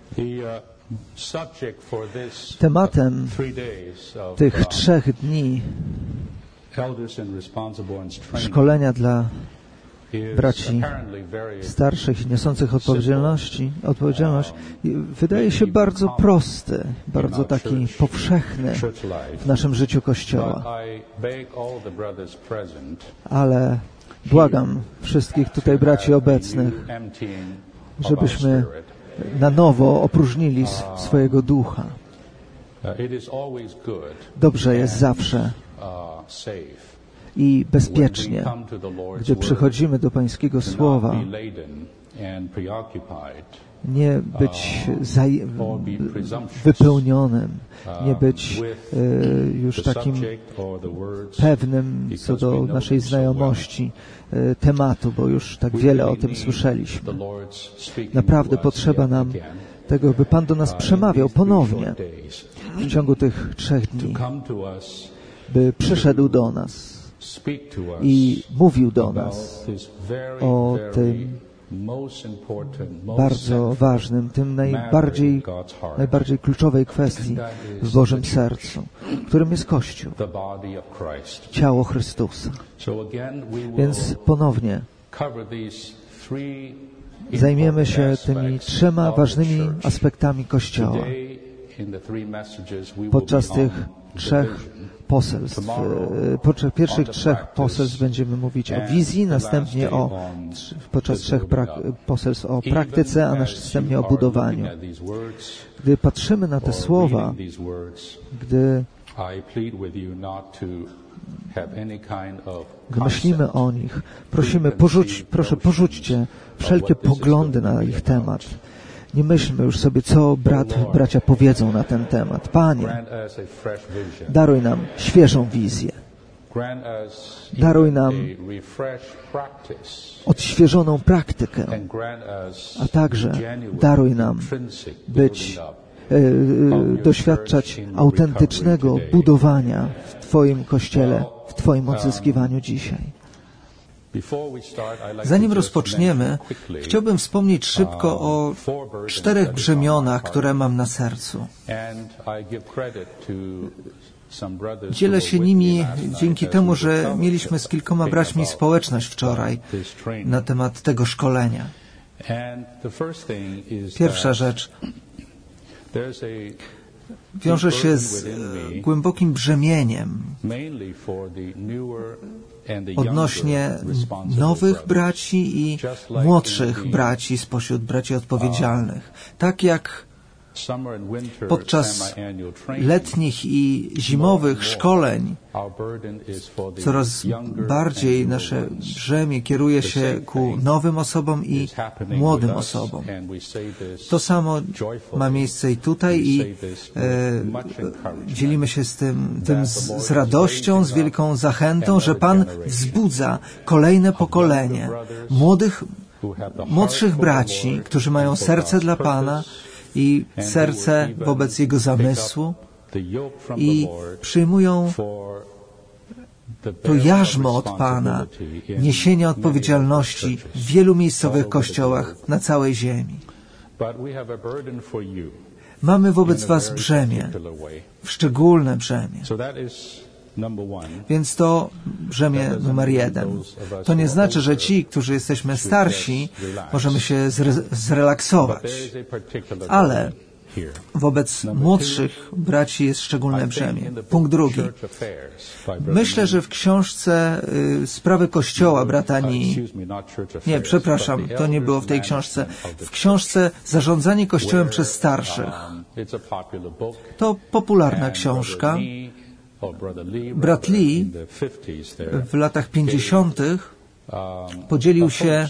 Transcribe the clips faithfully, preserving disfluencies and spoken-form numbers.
Tematem tych trzech dni szkolenia dla braci starszych i niosących odpowiedzialności, odpowiedzialność wydaje się bardzo prosty, bardzo taki powszechny w naszym życiu Kościoła. Ale błagam wszystkich tutaj braci obecnych, żebyśmy na nowo opróżnili swojego ducha. Dobrze jest zawsze i bezpiecznie, gdy przychodzimy do Pańskiego Słowa, nie być zaj- wypełnionym, nie być e, już takim pewnym co do naszej znajomości e, tematu, bo już tak wiele o tym słyszeliśmy. Naprawdę potrzeba nam tego, by Pan do nas przemawiał ponownie w ciągu tych trzech dni, by przyszedł do nas i mówił do nas o tym bardzo ważnym, tym najbardziej, najbardziej kluczowej kwestii w Bożym sercu, którym jest Kościół, ciało Chrystusa. Więc ponownie zajmiemy się tymi trzema ważnymi aspektami Kościoła. Podczas tych trzech poselstw, podczas pierwszych trzech poselstw będziemy mówić o wizji, następnie o, podczas trzech prak- poselstw o praktyce, a następnie o budowaniu. Gdy patrzymy na te słowa, gdy gdy myślimy o nich, prosimy, porzuć, proszę porzućcie wszelkie poglądy na ich temat. Nie myślmy już sobie, co brat, bracia powiedzą na ten temat. Panie, daruj nam świeżą wizję. Daruj nam odświeżoną praktykę, a także daruj nam być, e, doświadczać autentycznego budowania w Twoim Kościele, w Twoim odzyskiwaniu dzisiaj. Zanim rozpoczniemy, chciałbym wspomnieć szybko o czterech brzemionach, które mam na sercu. Dzielę się nimi dzięki temu, że mieliśmy z kilkoma braćmi społeczność wczoraj na temat tego szkolenia. Pierwsza rzecz wiąże się z głębokim brzemieniem odnośnie nowych braci i młodszych braci spośród braci odpowiedzialnych. Tak jak podczas letnich i zimowych szkoleń coraz bardziej nasze brzemię kieruje się ku nowym osobom i młodym osobom. To samo ma miejsce i tutaj i e, dzielimy się z tym, tym z, z radością, z wielką zachętą, że Pan wzbudza kolejne pokolenie młodych, młodszych braci, którzy mają serce dla Pana i serce wobec Jego zamysłu i przyjmują to jarzmo od Pana niesienia odpowiedzialności w wielu miejscowych kościołach na całej ziemi. Mamy wobec Was brzemię, szczególne brzemię. Więc to brzemię numer jeden. To nie znaczy, że ci, którzy jesteśmy starsi, możemy się zre- zrelaksować. Ale wobec młodszych braci jest szczególne brzemię. Punkt drugi. Myślę, że w książce y, Sprawy Kościoła brata Nii, nie, przepraszam, to nie było w tej książce, w książce Zarządzanie Kościołem przez starszych. To popularna książka. Brat Lee w latach pięćdziesiątych podzielił się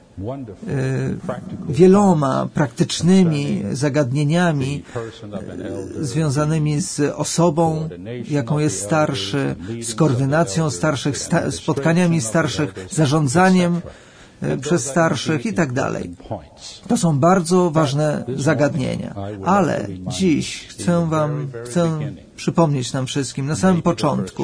wieloma praktycznymi zagadnieniami związanymi z osobą, jaką jest starszy, z koordynacją starszych, sta- spotkaniami starszych, zarządzaniem przez starszych i tak dalej. To są bardzo ważne zagadnienia. Ale dziś chcę Wam, chcę przypomnieć nam wszystkim, na samym początku.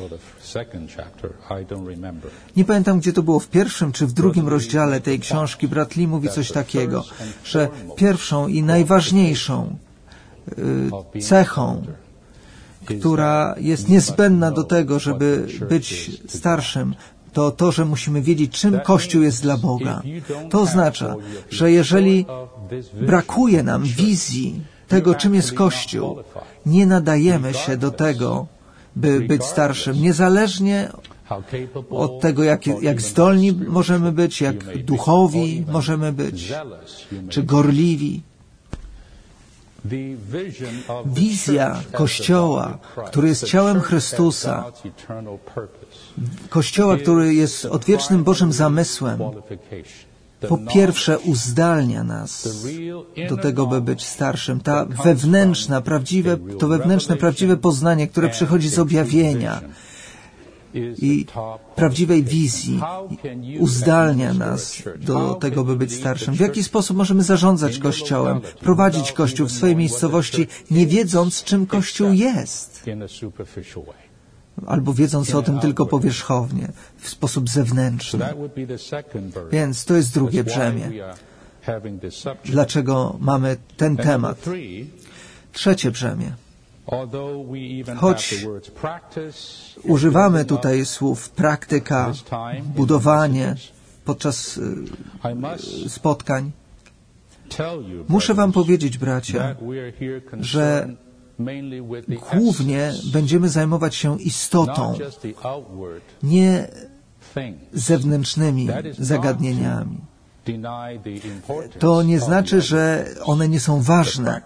Nie pamiętam, gdzie to było, w pierwszym czy w drugim rozdziale tej książki. Brat Lee mówi coś takiego, że pierwszą i najważniejszą y, cechą, która jest niezbędna do tego, żeby być starszym, to to, że musimy wiedzieć, czym Kościół jest dla Boga. To oznacza, że jeżeli brakuje nam wizji tego, czym jest Kościół, nie nadajemy się do tego, by być starszym, niezależnie od tego, jak, jak zdolni możemy być, jak duchowi możemy być, czy gorliwi. Wizja Kościoła, który jest ciałem Chrystusa, Kościoła, który jest odwiecznym Bożym zamysłem, po pierwsze uzdalnia nas do tego, by być starszym. Ta wewnętrzna, prawdziwe, to wewnętrzne, prawdziwe poznanie, które przychodzi z objawienia i prawdziwej wizji, uzdalnia nas do tego, by być starszym. W jaki sposób możemy zarządzać Kościołem, prowadzić Kościół w swojej miejscowości, nie wiedząc, czym Kościół jest? Albo wiedząc o tym tylko powierzchownie, w sposób zewnętrzny. Więc to jest drugie brzemię. Dlaczego mamy ten temat? Trzecie brzemię. Choć używamy tutaj słów praktyka, budowanie podczas spotkań, muszę Wam powiedzieć, bracia, że głównie będziemy zajmować się istotą, nie zewnętrznymi zagadnieniami. To nie znaczy, że one nie są ważne.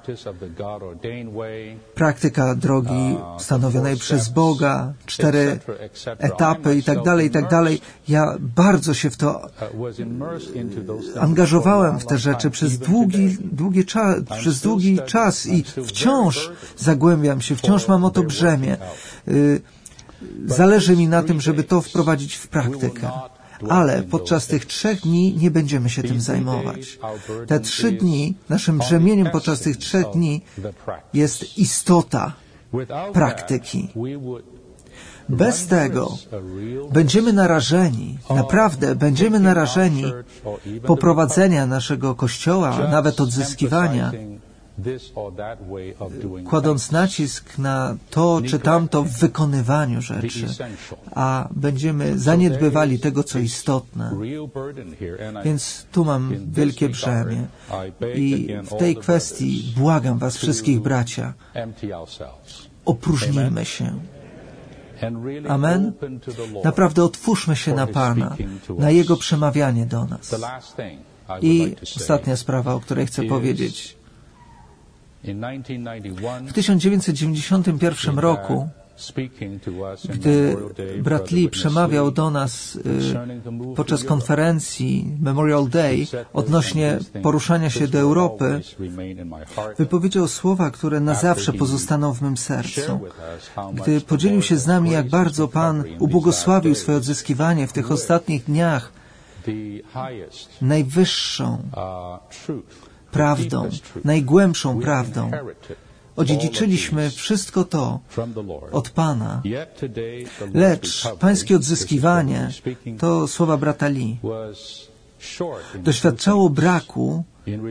Praktyka drogi stanowionej przez Boga, cztery etapy i tak dalej, i tak dalej. Ja bardzo się w to angażowałem w te rzeczy przez długi, długi czas, przez długi czas i wciąż zagłębiam się, wciąż mam o to brzemię. Zależy mi na tym, żeby to wprowadzić w praktykę. Ale podczas tych trzech dni nie będziemy się tym zajmować. Te trzy dni, naszym brzemieniem podczas tych trzech dni jest istota praktyki. Bez tego będziemy narażeni, naprawdę będziemy narażeni poprowadzenia naszego Kościoła, nawet odzyskiwania, kładąc nacisk na to czy tamto w wykonywaniu rzeczy, a będziemy zaniedbywali tego, co istotne. Więc tu mam wielkie brzemię i w tej kwestii błagam Was wszystkich, bracia, opróżnijmy się. Amen? Naprawdę otwórzmy się na Pana, na Jego przemawianie do nas. I ostatnia sprawa, o której chcę powiedzieć. W tysiąc dziewięćset dziewięćdziesiątym pierwszym roku, gdy brat Lee przemawiał do nas y, podczas konferencji Memorial Day odnośnie poruszania się do Europy, wypowiedział słowa, które na zawsze pozostaną w mym sercu. Gdy podzielił się z nami, jak bardzo Pan ubłogosławił swoje odzyskiwanie w tych ostatnich dniach najwyższą prawdą, najgłębszą prawdą. Odziedziczyliśmy wszystko to od Pana, lecz Pańskie odzyskiwanie, to słowa brata Lee, doświadczało braku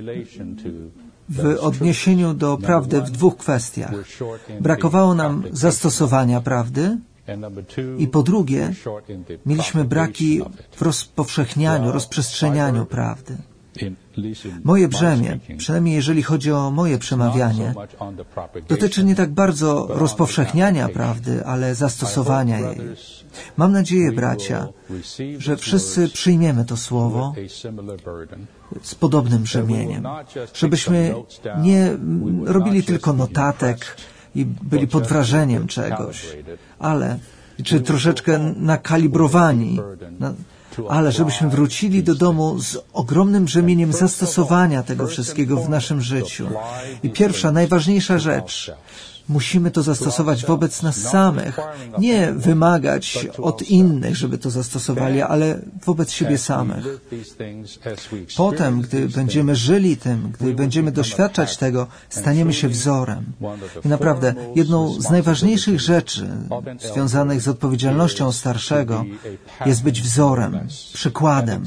w odniesieniu do prawdy w dwóch kwestiach. Brakowało nam zastosowania prawdy i po drugie, mieliśmy braki w rozpowszechnianiu, rozprzestrzenianiu prawdy. Moje brzemię, przynajmniej jeżeli chodzi o moje przemawianie, dotyczy nie tak bardzo rozpowszechniania prawdy, ale zastosowania jej. Mam nadzieję, bracia, że wszyscy przyjmiemy to słowo z podobnym brzemieniem, żebyśmy nie robili tylko notatek i byli pod wrażeniem czegoś, ale czy troszeczkę nakalibrowani, na, ale żebyśmy wrócili do domu z ogromnym brzemieniem zastosowania tego wszystkiego w naszym życiu. I pierwsza, najważniejsza rzecz, Musimy to zastosować wobec nas samych. Nie wymagać od innych, żeby to zastosowali, ale wobec siebie samych. Potem, gdy będziemy żyli tym, gdy będziemy doświadczać tego, staniemy się wzorem. I naprawdę, jedną z najważniejszych rzeczy związanych z odpowiedzialnością starszego jest być wzorem, przykładem.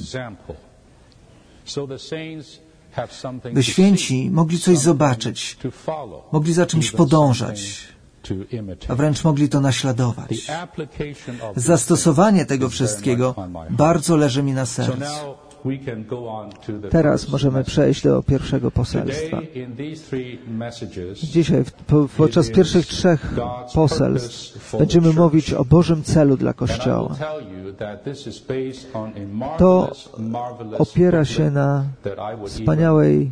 By święci mogli coś zobaczyć, mogli za czymś podążać, a wręcz mogli to naśladować. Zastosowanie tego wszystkiego bardzo leży mi na sercu. Teraz możemy przejść do pierwszego poselstwa. Dzisiaj, podczas pierwszych trzech poselstw, będziemy mówić o Bożym celu dla Kościoła. To opiera się na wspaniałej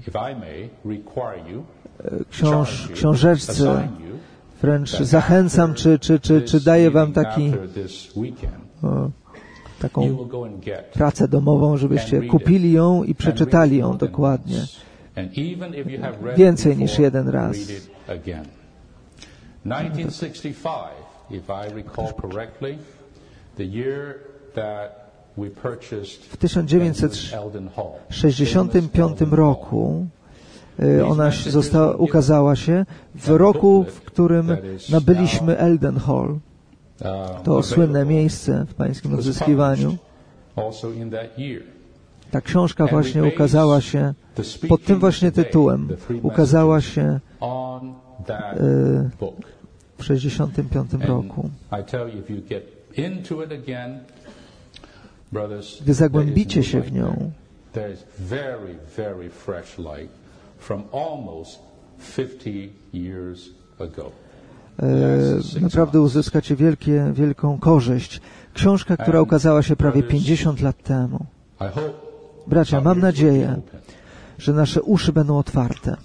książ, książeczce. Wręcz zachęcam, czy, czy, czy, czy daję wam taki... O, taką pracę domową, żebyście kupili ją i przeczytali ją dokładnie. Więcej niż jeden raz. W tysiąc dziewięćset sześćdziesiątym piątym roku ona została, ukazała się w roku, w którym nabyliśmy Eldon Hall. To słynne miejsce w pańskim odzyskiwaniu. Ta książka właśnie ukazała się pod tym właśnie tytułem. Ukazała się w sześćdziesiątym piątym roku. Gdy zagłębicie się w nią, E, naprawdę uzyskacie wielkie, wielką korzyść. Książka, która ukazała się prawie pięćdziesiąt lat temu. Bracia, mam nadzieję, że nasze uszy będą otwarte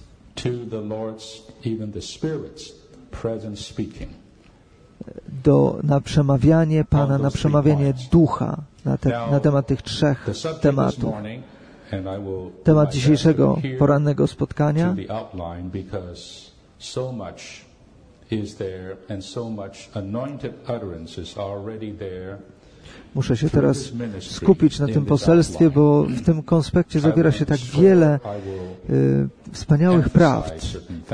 do, na przemawianie Pana, na przemawianie Ducha na, te, na temat tych trzech tematów. Temat dzisiejszego porannego spotkania Muszę się teraz skupić na tym poselstwie, bo w tym konspekcie zawiera się tak wiele y, wspaniałych prawd.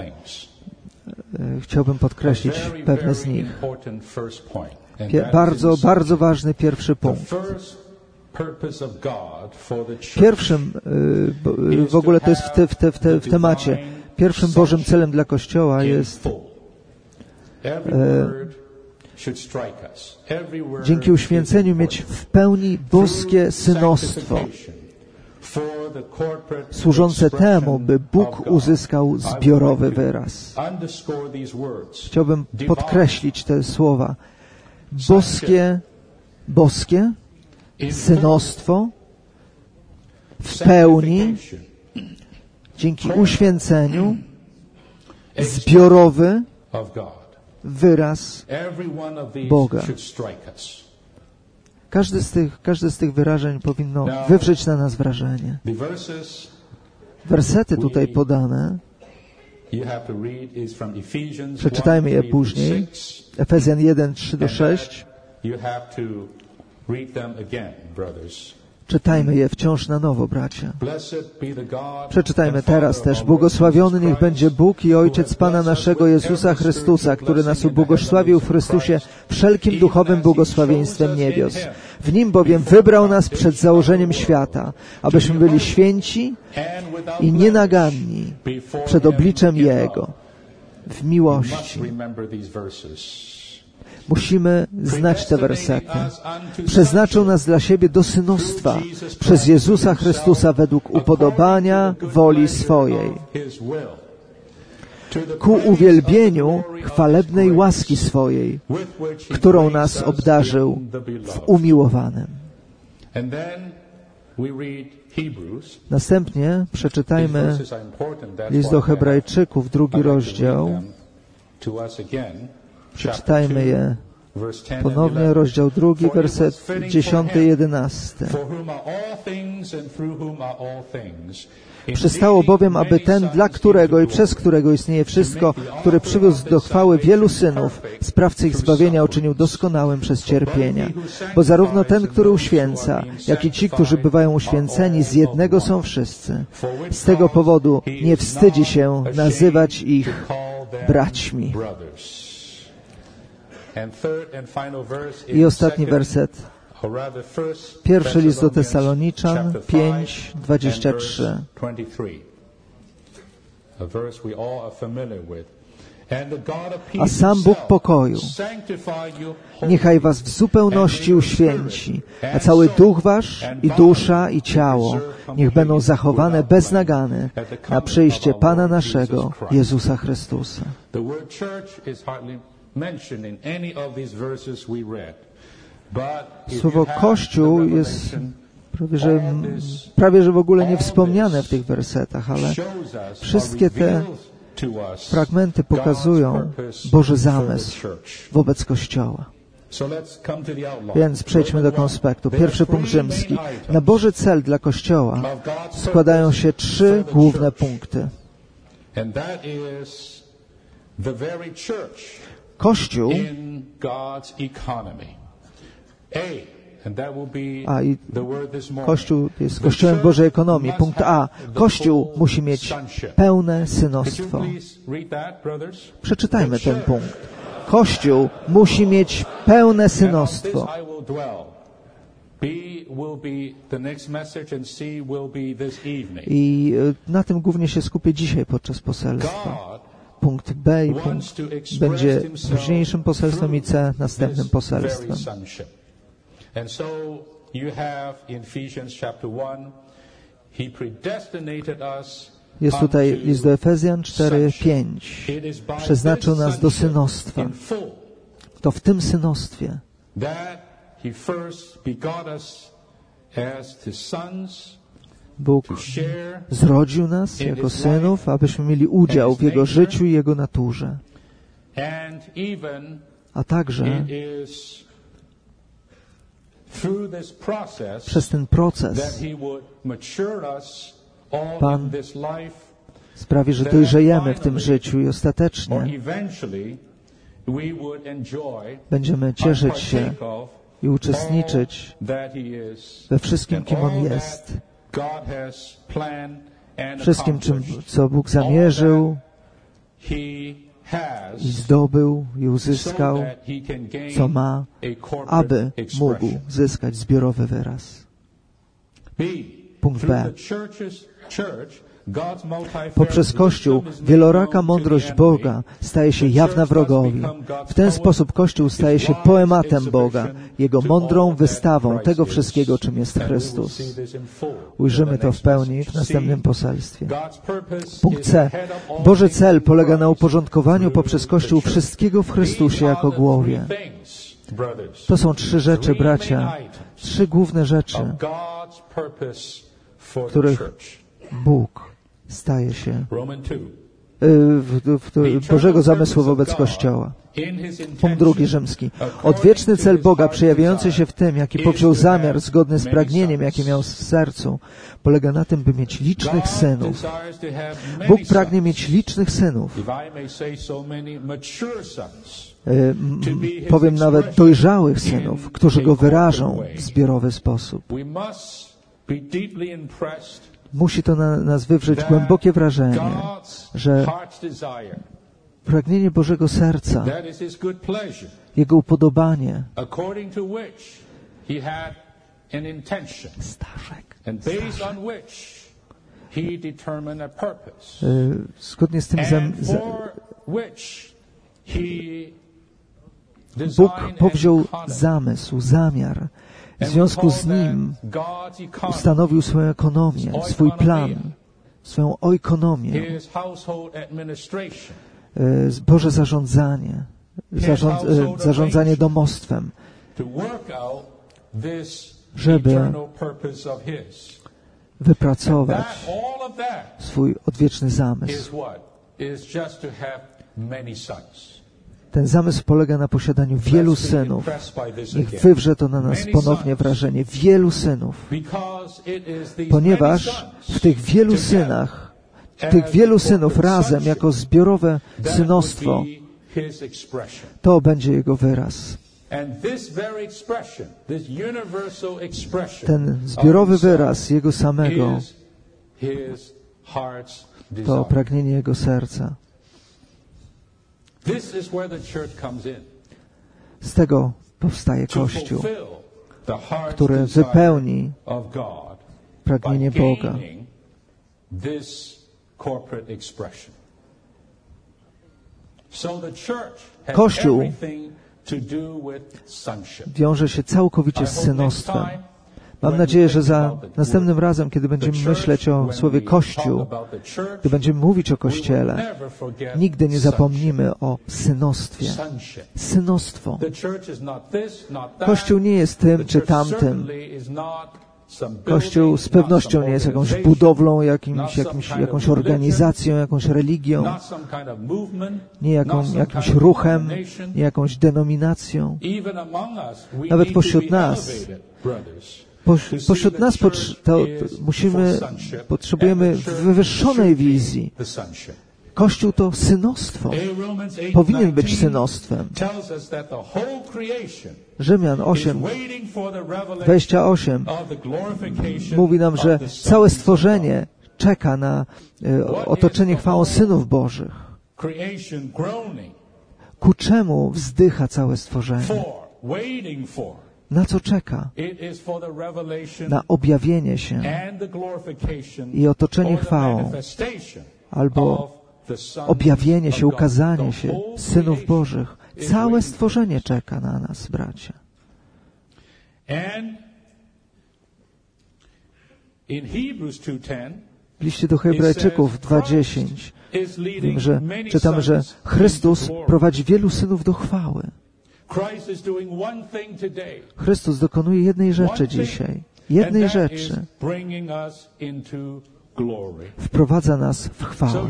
Y, chciałbym podkreślić pewne z nich. Pie, bardzo, bardzo ważny pierwszy punkt. Pierwszym, y, w ogóle to jest w, te, w, te, w, te, w temacie, pierwszym Bożym celem dla Kościoła jest dzięki uświęceniu mieć w pełni boskie synostwo, służące temu, by Bóg uzyskał zbiorowy wyraz. Chciałbym podkreślić te słowa. Boskie, boskie synostwo w pełni, dzięki uświęceniu, zbiorowy wyraz Boga. Każdy z tych, każde z tych wyrażeń powinno wywrzeć na nas wrażenie. Wersety tutaj podane, przeczytajmy je później, Efezjan jeden, trzy do sześć. Czytajmy je wciąż na nowo, bracia. Przeczytajmy teraz też. Błogosławiony niech będzie Bóg i Ojciec Pana naszego Jezusa Chrystusa, który nas ubłogosławił w Chrystusie wszelkim duchowym błogosławieństwem niebios. W Nim bowiem wybrał nas przed założeniem świata, abyśmy byli święci i nienaganni przed obliczem Jego w miłości. Musimy znać te wersety. Przeznaczył nas dla siebie do synostwa przez Jezusa Chrystusa według upodobania woli swojej, ku uwielbieniu chwalebnej łaski swojej, którą nas obdarzył w umiłowanym. Następnie przeczytajmy list do Hebrajczyków, drugi rozdział. Przeczytajmy je Ponownie rozdział drugi, werset dziesiąty i jedenasty. Przystało bowiem, aby ten, dla którego i przez którego istnieje wszystko, który przywiózł do chwały wielu synów, sprawcy ich zbawienia uczynił doskonałym przez cierpienia. Bo zarówno ten, który uświęca, jak i ci, którzy bywają uświęceni, z jednego są wszyscy. Z tego powodu nie wstydzi się nazywać ich braćmi. I ostatni werset. Pierwszy list do Tesaloniczan pięć, dwadzieścia trzy. A sam Bóg pokoju niechaj was w zupełności uświęci, a cały duch wasz i dusza i ciało niech będą zachowane bez nagany na przyjście Pana naszego, Jezusa Chrystusa. Słowo Kościół jest prawie że, prawie, że w ogóle nie wspomniane w tych wersetach, ale wszystkie te fragmenty pokazują Boży zamysł wobec Kościoła. Więc przejdźmy do konspektu. Pierwszy punkt rzymski. Na Boży cel dla Kościoła składają się trzy główne punkty. Kościół A i Kościół jest Kościołem Bożej ekonomii. Punkt A. Kościół musi mieć pełne synostwo. Przeczytajmy ten punkt. Kościół musi mieć pełne synostwo. I na tym głównie się skupię dzisiaj podczas poselstwa. Punkt B i punkt będzie późniejszym poselstwem i C następnym poselstwem. And so you have in Ephesians chapter one, he predestinated us. Jest tutaj list do Efezjan cztery, pięć. Przeznaczył nas do synostwa. To w tym synostwie Bóg zrodził nas jako synów, abyśmy mieli udział w Jego życiu i Jego naturze. A także przez ten proces Pan sprawi, że dojrzejemy w tym życiu i ostatecznie będziemy cieszyć się i uczestniczyć we wszystkim, kim On jest. Wszystkim, czym, co Bóg zamierzył i zdobył i uzyskał, co ma, aby mógł zyskać zbiorowy wyraz. Punkt B. Poprzez Kościół wieloraka mądrość Boga staje się jawna wrogowi. W ten sposób Kościół staje się poematem Boga, Jego mądrą wystawą tego wszystkiego, czym jest Chrystus. Ujrzymy to w pełni w następnym poselstwie. Punkt C. Boży cel polega na uporządkowaniu poprzez Kościół wszystkiego w Chrystusie jako głowie. To są trzy rzeczy, bracia, trzy główne rzeczy, których Bóg staje się w, w, w Bożego zamysłu wobec Kościoła. Punkt drugi rzymski. Odwieczny cel Boga przejawiający się w tym, jaki powziął zamiar zgodny z pragnieniem, jakie miał w sercu, polega na tym, by mieć licznych synów. Bóg pragnie mieć licznych synów. Powiem nawet dojrzałych synów, którzy Go wyrażą w zbiorowy sposób. Musi to na nas wywrzeć głębokie wrażenie, że pragnienie Bożego serca, Jego upodobanie, Staszek, zgodnie z tym zam, za, Bóg powziął zamysł, zamiar. W związku z nim ustanowił swoją ekonomię, swój plan, swoją oikonomię, Boże zarządzanie, zarząd, zarządzanie domostwem, żeby wypracować swój odwieczny zamysł. Ten zamysł polega na posiadaniu wielu synów. Niech wywrze to na nas ponownie wrażenie. Wielu synów. Ponieważ w tych wielu synach, tych wielu synów razem, jako zbiorowe synostwo, to będzie Jego wyraz. Ten zbiorowy wyraz Jego samego to pragnienie Jego serca. Z tego powstaje Kościół, który wypełni pragnienie Boga. Kościół wiąże się całkowicie z synostwem. Mam nadzieję, że za następnym razem, kiedy będziemy myśleć o słowie Kościół, gdy będziemy mówić o Kościele, nigdy nie zapomnimy o synostwie. Synostwo. Kościół nie jest tym czy tamtym. Kościół z pewnością nie jest jakąś budowlą, jakimś, jakimś, jakąś organizacją, jakąś religią, nie jaką, jakimś ruchem, nie jakąś denominacją. Nawet pośród nas, poś, pośród nas potr- to, to musimy, potrzebujemy wywyższonej wizji. Kościół to synostwo. Powinien być synostwem. Rzymian osiem, dwadzieścia osiem mówi nam, że całe stworzenie czeka na y, otoczenie chwałą synów Bożych. Ku czemu wzdycha całe stworzenie? Na co czeka? Na objawienie się i otoczenie chwałą, albo objawienie się, ukazanie się synów Bożych. Całe stworzenie czeka na nas, bracia. W liście do Hebrajczyków dwa dziesięć wiem, że czytamy, że Chrystus prowadzi wielu synów do chwały. Chrystus dokonuje jednej rzeczy dzisiaj. Jednej rzeczy. Wprowadza nas w chwałę.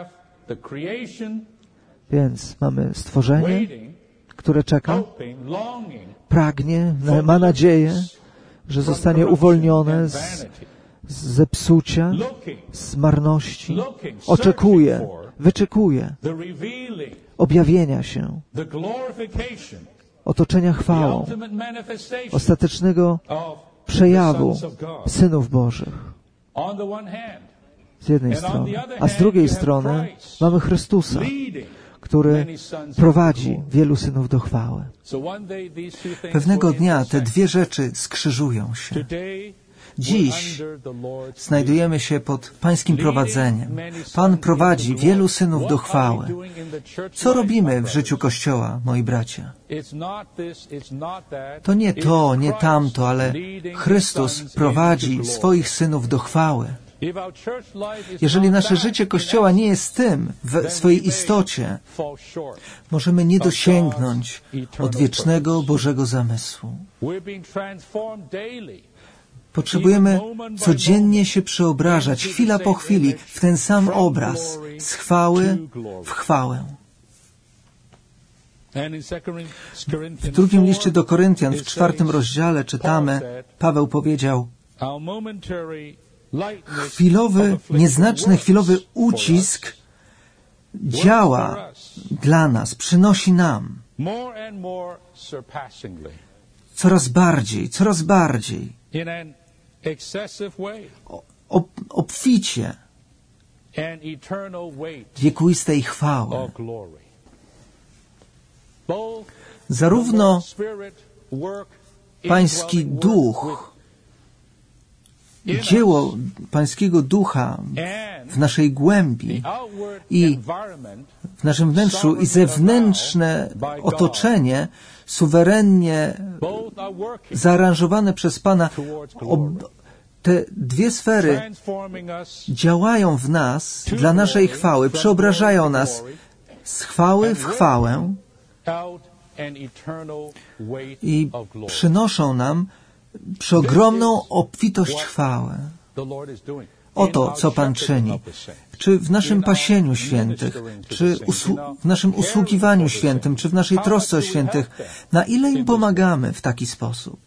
Więc mamy stworzenie, które czeka, pragnie, ma nadzieję, że zostanie uwolnione z, z zepsucia, z marności. Oczekuje, wyczekuje objawienia się, otoczenia chwałą, ostatecznego przejawu synów Bożych. Z jednej strony. A z drugiej strony mamy Chrystusa, który prowadzi wielu synów do chwały. Pewnego dnia te dwie rzeczy skrzyżują się. Dziś znajdujemy się pod Pańskim prowadzeniem. Pan prowadzi wielu synów do chwały. Co robimy w życiu Kościoła, moi bracia? To nie to, nie tamto, ale Chrystus prowadzi swoich synów do chwały. Jeżeli nasze życie Kościoła nie jest tym w swojej istocie, możemy nie dosięgnąć odwiecznego Bożego zamysłu. Potrzebujemy codziennie się przeobrażać, chwila po chwili, w ten sam obraz, z chwały w chwałę. W drugim liście do Koryntian, w czwartym rozdziale czytamy, Paweł powiedział, chwilowy, nieznaczny chwilowy ucisk działa dla nas, przynosi nam coraz bardziej, coraz bardziej, o, obficie wiekuistej chwały. Zarówno Pański Duch, dzieło Pańskiego Ducha w naszej głębi i w naszym wnętrzu i zewnętrzne otoczenie suwerennie zaaranżowane przez Pana, te dwie sfery działają w nas dla naszej chwały, przeobrażają nas z chwały w chwałę i przynoszą nam przeogromną obfitość chwały. Oto, co Pan czyni. czy w naszym pasieniu świętych, czy usłu- w naszym usługiwaniu świętym, czy w naszej trosce o świętych, na ile im pomagamy w taki sposób.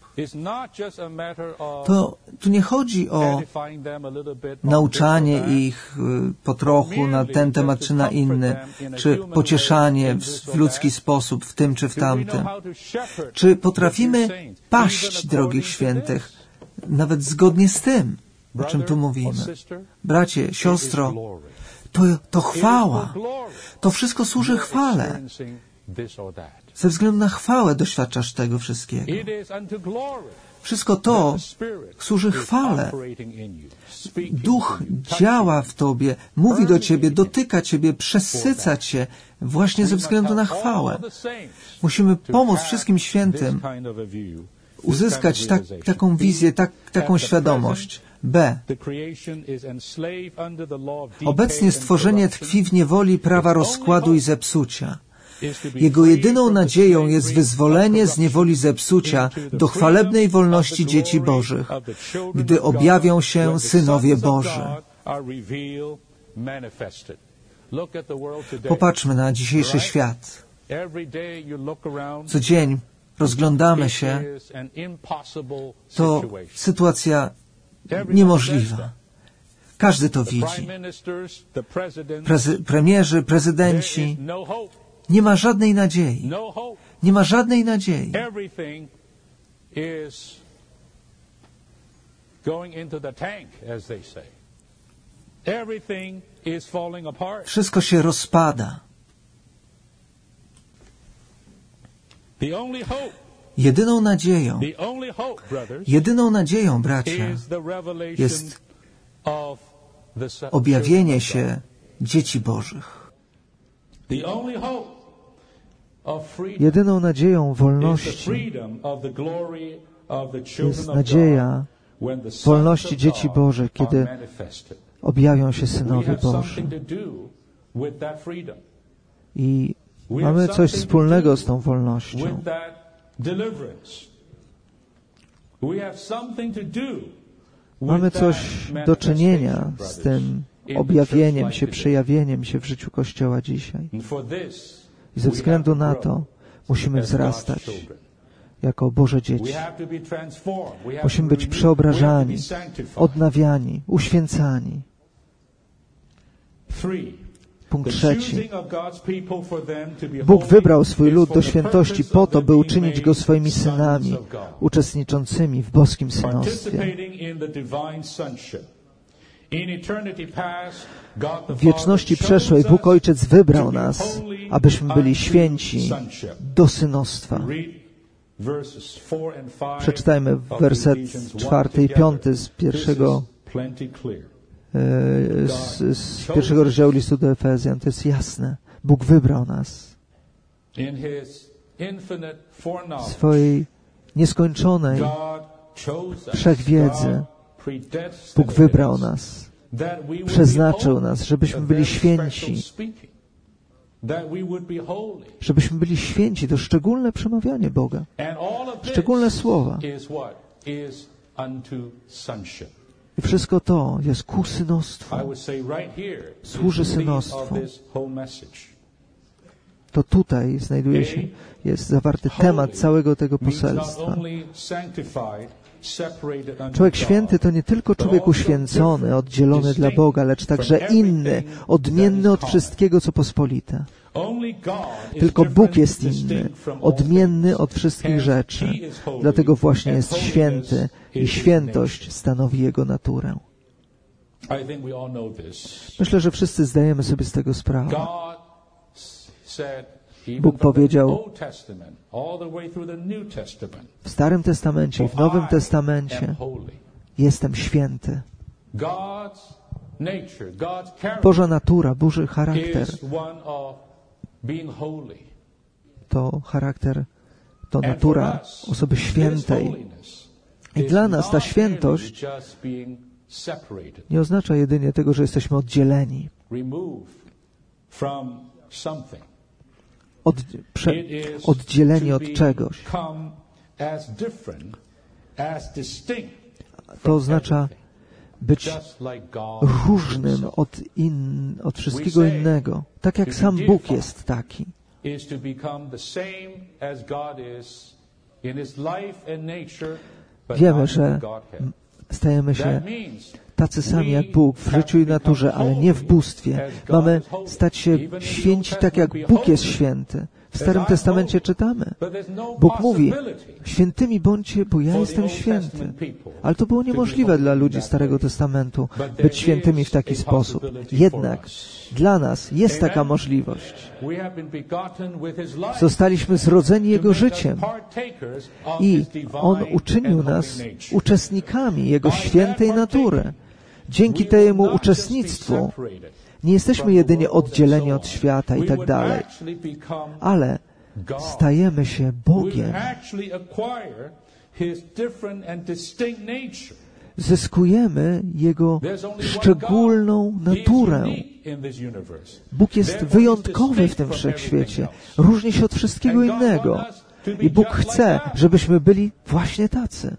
To tu nie chodzi o nauczanie ich po trochu na ten temat czy na inny, czy pocieszanie w, w ludzki sposób w tym czy w tamtym. Czy potrafimy paść drogich świętych, nawet zgodnie z tym, o czym tu mówimy? Bracie, siostro, to, to chwała. To wszystko służy chwale. Ze względu na chwałę doświadczasz tego wszystkiego. Wszystko to służy chwale. Duch działa w Tobie, mówi do Ciebie, dotyka Ciebie, przesyca Cię właśnie ze względu na chwałę. Musimy pomóc wszystkim świętym uzyskać tak, taką wizję, tak, taką świadomość. B. Obecnie stworzenie tkwi w niewoli prawa rozkładu i zepsucia. Jego jedyną nadzieją jest wyzwolenie z niewoli zepsucia do chwalebnej wolności dzieci Bożych, gdy objawią się synowie Boży. Popatrzmy na dzisiejszy świat. Co dzień rozglądamy się, to sytuacja niemożliwa. Każdy to widzi. Prezy- premierzy, prezydenci. Nie ma żadnej nadziei. Nie ma żadnej nadziei. Wszystko się rozpada. Jedyną nadzieją, jedyną nadzieją, bracia, jest objawienie się dzieci Bożych. Jedyną nadzieją wolności jest nadzieja wolności dzieci Bożych, kiedy objawią się synowie Boży. I mamy coś wspólnego z tą wolnością. Mamy coś do czynienia z tym objawieniem się, przejawieniem się w życiu Kościoła dzisiaj. I ze względu na to musimy wzrastać jako Boże dzieci. Musimy być przeobrażani, odnawiani, uświęcani. Punkt trzeci. Bóg wybrał swój lud do świętości po to, by uczynić go swoimi synami, uczestniczącymi w boskim synostwie. W wieczności przeszłej Bóg Ojciec wybrał nas, abyśmy byli święci do synostwa. Przeczytajmy werset czwarty i piąty z pierwszego Z, z pierwszego rozdziału listu do Efezjan. To jest jasne. Bóg wybrał nas. W swojej nieskończonej wszechwiedzy Bóg wybrał nas. Przeznaczył nas, żebyśmy byli święci. Żebyśmy byli święci. To szczególne przemawianie Boga. Szczególne słowa. I wszystko to jest ku synostwu. Służy synostwu. To tutaj znajduje się, jest zawarty temat całego tego poselstwa. Człowiek święty to nie tylko człowiek uświęcony, oddzielony dla Boga, lecz także inny, odmienny od wszystkiego, co pospolite. Tylko Bóg jest inny, odmienny od wszystkich rzeczy. Dlatego właśnie jest święty i świętość stanowi Jego naturę. Myślę, że wszyscy zdajemy sobie z tego sprawę. Bóg powiedział w Starym Testamencie i w Nowym Testamencie: jestem święty. Boża natura, Boży charakter to charakter, to natura osoby świętej. I dla nas ta świętość nie oznacza jedynie tego, że jesteśmy oddzieleni. Od, prze, oddzieleni od czegoś. To oznacza być różnym od, in, od wszystkiego innego, tak jak sam Bóg jest taki. Wiemy, że stajemy się tacy sami jak Bóg w życiu i naturze, ale nie w bóstwie. Mamy stać się święci tak jak Bóg jest święty. W Starym Testamencie czytamy. Bóg mówi, świętymi bądźcie, bo ja jestem święty. Ale to było niemożliwe dla ludzi Starego Testamentu, być świętymi w taki sposób. Jednak dla nas jest taka możliwość. Zostaliśmy zrodzeni Jego życiem i On uczynił nas uczestnikami Jego świętej natury. Dzięki temu uczestnictwu nie jesteśmy jedynie oddzieleni od świata i tak dalej, ale stajemy się Bogiem. Zyskujemy Jego szczególną naturę. Bóg jest wyjątkowy w tym wszechświecie. Różni się od wszystkiego innego. I Bóg chce, żebyśmy byli właśnie tacy.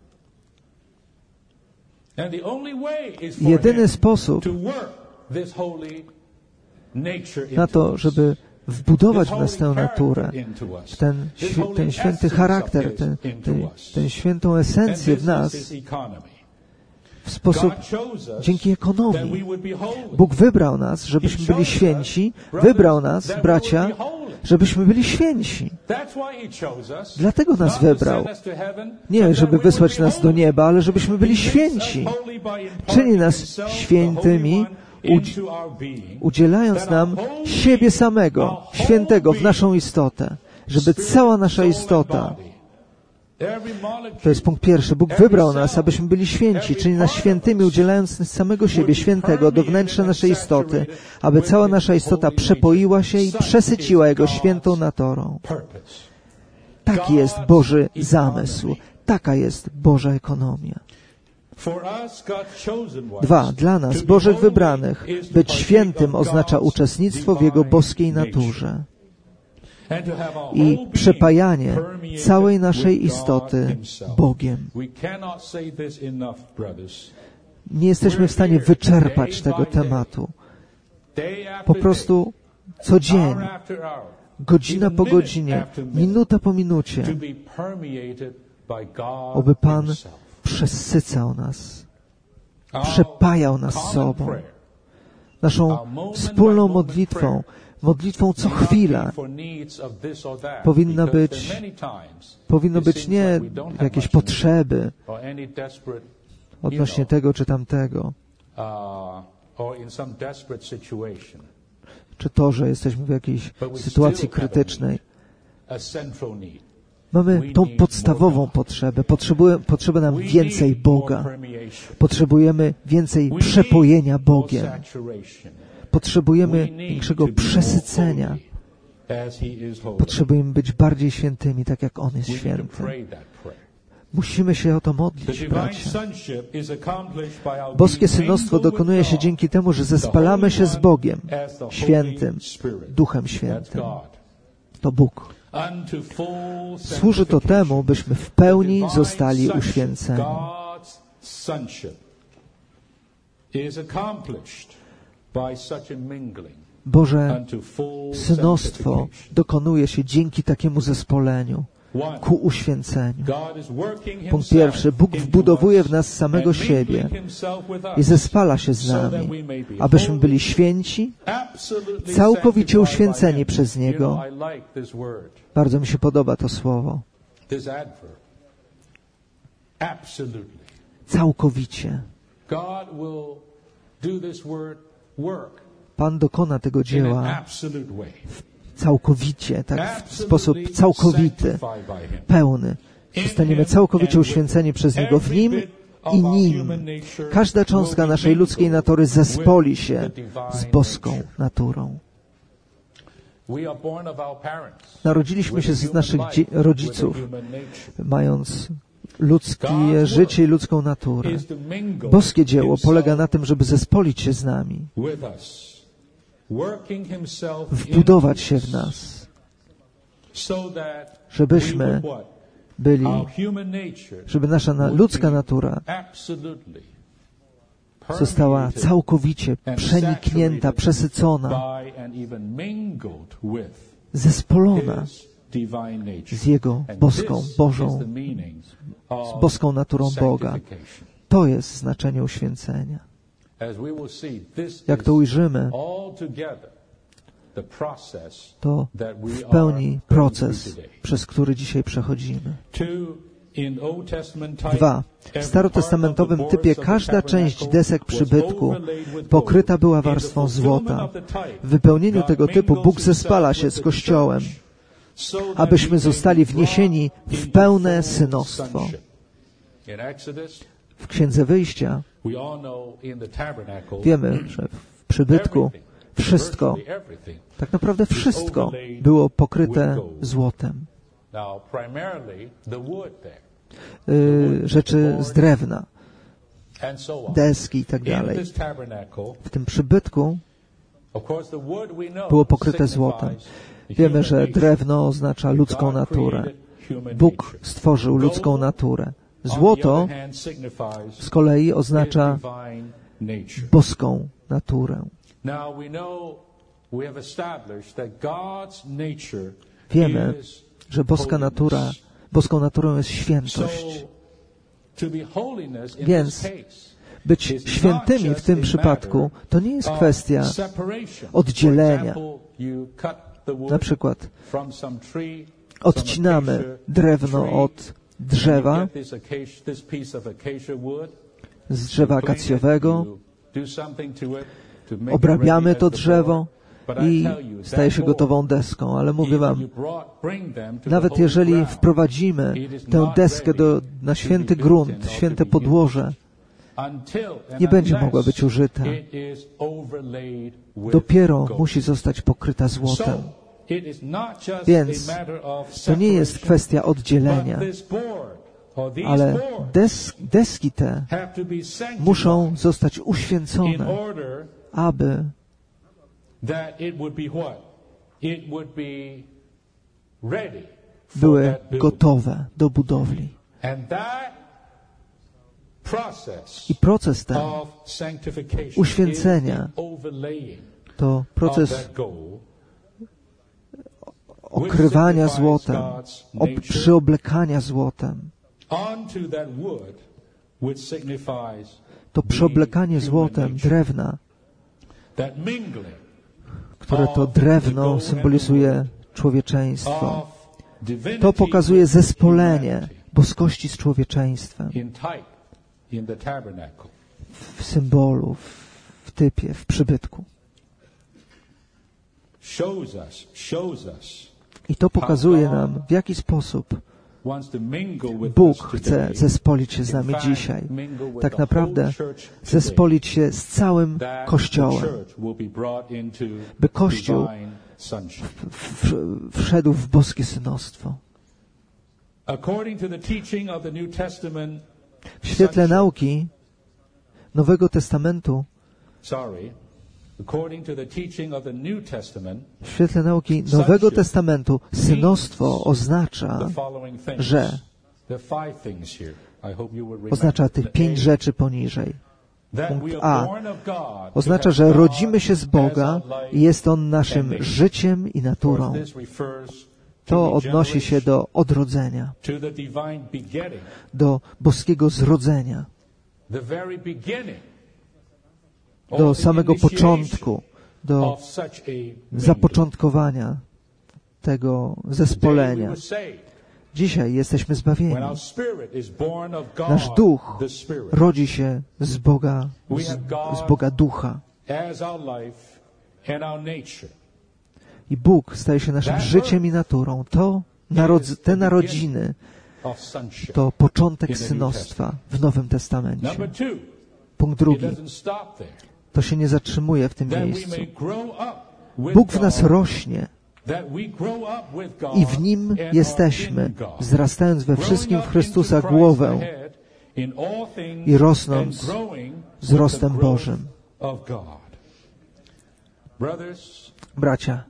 Jedyny sposób na to, żeby wbudować w nas tę naturę, ten, ten święty charakter, ten, ten, ten świętą esencję w nas, w sposób dzięki ekonomii. Bóg wybrał nas, żebyśmy byli święci, wybrał nas, bracia, żebyśmy byli święci. Dlatego nas wybrał. Nie, żeby wysłać nas do nieba, ale żebyśmy byli święci. Czyni nas świętymi, udzielając nam siebie samego, świętego w naszą istotę, żeby cała nasza istota, to jest punkt pierwszy, Bóg wybrał nas, abyśmy byli święci, czyli nas świętymi, udzielając samego siebie świętego do wnętrza naszej istoty, aby cała nasza istota przepoiła się i przesyciła Jego świętą naturą. Taki jest Boży zamysł, taka jest Boża ekonomia. Dwa, dla nas, Bożych wybranych, być świętym oznacza uczestnictwo w Jego boskiej naturze i przepajanie całej naszej istoty Bogiem. Nie jesteśmy w stanie wyczerpać tego tematu. Po prostu co dzień, godzina po godzinie, minuta po minucie, oby Pan przesycał nas, przepajał nas sobą. Naszą wspólną modlitwą, modlitwą co chwila powinna być, powinno być nie jakieś potrzeby odnośnie tego czy tamtego, czy to, że jesteśmy w jakiejś sytuacji krytycznej. Mamy tą podstawową potrzebę. Potrzebuje, potrzeba nam więcej Boga. Potrzebujemy więcej przepojenia Bogiem. Potrzebujemy większego przesycenia. Potrzebujemy być bardziej świętymi, tak jak On jest święty. Musimy się o to modlić, bracia. Boskie synostwo dokonuje się dzięki temu, że zespalamy się z Bogiem, świętym, Duchem Świętym. To Bóg. Służy to temu, byśmy w pełni zostali uświęceni. Boże synostwo dokonuje się dzięki takiemu zespoleniu ku uświęceniu. Punkt pierwszy. Bóg wbudowuje w nas samego siebie i zespala się z nami, abyśmy byli święci, całkowicie uświęceni przez Niego. Bardzo mi się podoba to słowo. Całkowicie. Pan dokona tego dzieła całkowicie, tak w sposób całkowity, pełny. Zostaniemy całkowicie uświęceni przez Niego w Nim i Nim. Każda cząstka naszej ludzkiej natury zespoli się z boską naturą. Narodziliśmy się z naszych rodziców, mając ludzkie życie i ludzką naturę. Boskie dzieło polega na tym, żeby zespolić się z nami, wbudować się w nas, żebyśmy byli, żeby nasza ludzka natura została całkowicie przeniknięta, przesycona, zespolona z Jego boską, Bożą, z boską naturą Boga. To jest znaczenie uświęcenia. Jak to ujrzymy, to w pełni proces, przez który dzisiaj przechodzimy. Dwa. W starotestamentowym typie każda część desek przybytku pokryta była warstwą złota. W wypełnieniu tego typu Bóg zespala się z Kościołem, abyśmy zostali wniesieni w pełne synostwo. W Księdze Wyjścia wiemy, że w przybytku wszystko, tak naprawdę wszystko było pokryte złotem. Yy, rzeczy z drewna, deski i tak dalej. W tym przybytku było pokryte złotem. Wiemy, że drewno oznacza ludzką naturę. Bóg stworzył ludzką naturę. Złoto z kolei oznacza boską naturę. Wiemy, że boska natura, boską naturą jest świętość. Więc być świętymi w tym przypadku to nie jest kwestia oddzielenia. Na przykład odcinamy drewno od drzewa, z drzewa akacjowego, obrabiamy to drzewo i staje się gotową deską. Ale mówię wam, nawet jeżeli wprowadzimy tę deskę do, na święty grunt, święte podłoże, nie będzie mogła być użyta. Dopiero musi zostać pokryta złotem. Więc to nie jest kwestia oddzielenia, ale des, deski te muszą zostać uświęcone, aby były gotowe do budowli. I proces ten uświęcenia to proces okrywania złotem, ob, przyoblekania złotem. To przyoblekanie złotem drewna, które to drewno symbolizuje człowieczeństwo. To pokazuje zespolenie boskości z człowieczeństwem. W symbolu, w typie, w przybytku. I to pokazuje nam, w jaki sposób Bóg chce zespolić się z nami dzisiaj. Tak naprawdę zespolić się z całym Kościołem, by Kościół wszedł w boskie synostwo. W świetle nauki Nowego Testamentu, w świetle nauki Nowego Testamentu synostwo oznacza, że oznacza tych pięć rzeczy poniżej. Punkt A oznacza, że rodzimy się z Boga i jest On naszym życiem i naturą. To odnosi się do odrodzenia, do boskiego zrodzenia, do samego początku, do zapoczątkowania tego zespolenia. Dzisiaj jesteśmy zbawieni. Nasz duch rodzi się z Boga, z, z Boga Ducha. I Bóg staje się naszym życiem i naturą. To narodz- te narodziny to początek synostwa w Nowym Testamencie. Punkt drugi. To się nie zatrzymuje w tym miejscu. Bóg w nas rośnie i w Nim jesteśmy, wzrastając we wszystkim w Chrystusa głowę i rosnąc wzrostem Bożym. Bracia,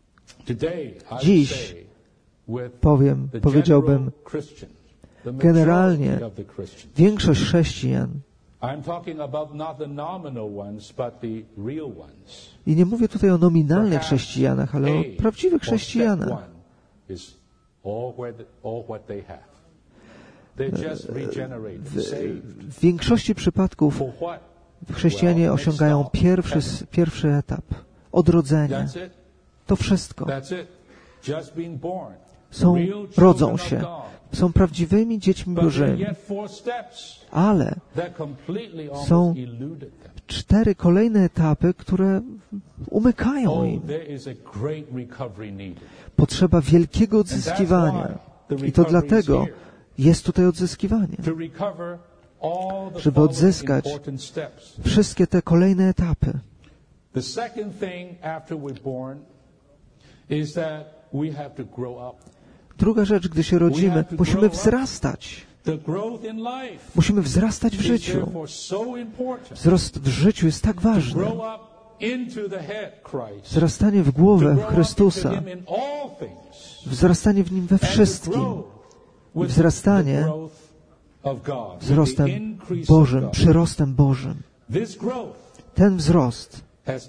dziś powiem, powiedziałbym, generalnie większość chrześcijan I nie mówię tutaj o nominalnych chrześcijanach, ale o prawdziwych chrześcijanach. W, w większości przypadków chrześcijanie osiągają pierwszy, pierwszy etap. Odrodzenie. To wszystko. Są, rodzą się. Są prawdziwymi dziećmi Bożymi. Ale są cztery kolejne etapy, które umykają im. Potrzeba wielkiego odzyskiwania. I to dlatego jest tutaj odzyskiwanie. Żeby odzyskać wszystkie te kolejne etapy. Druga rzecz, gdy się rodzimy, musimy wzrastać. Musimy wzrastać w życiu. Wzrost w życiu jest tak ważny. Wzrastanie w głowę Chrystusa. Wzrastanie w Nim we wszystkim. I wzrastanie wzrostem Bożym, przyrostem Bożym. Ten wzrost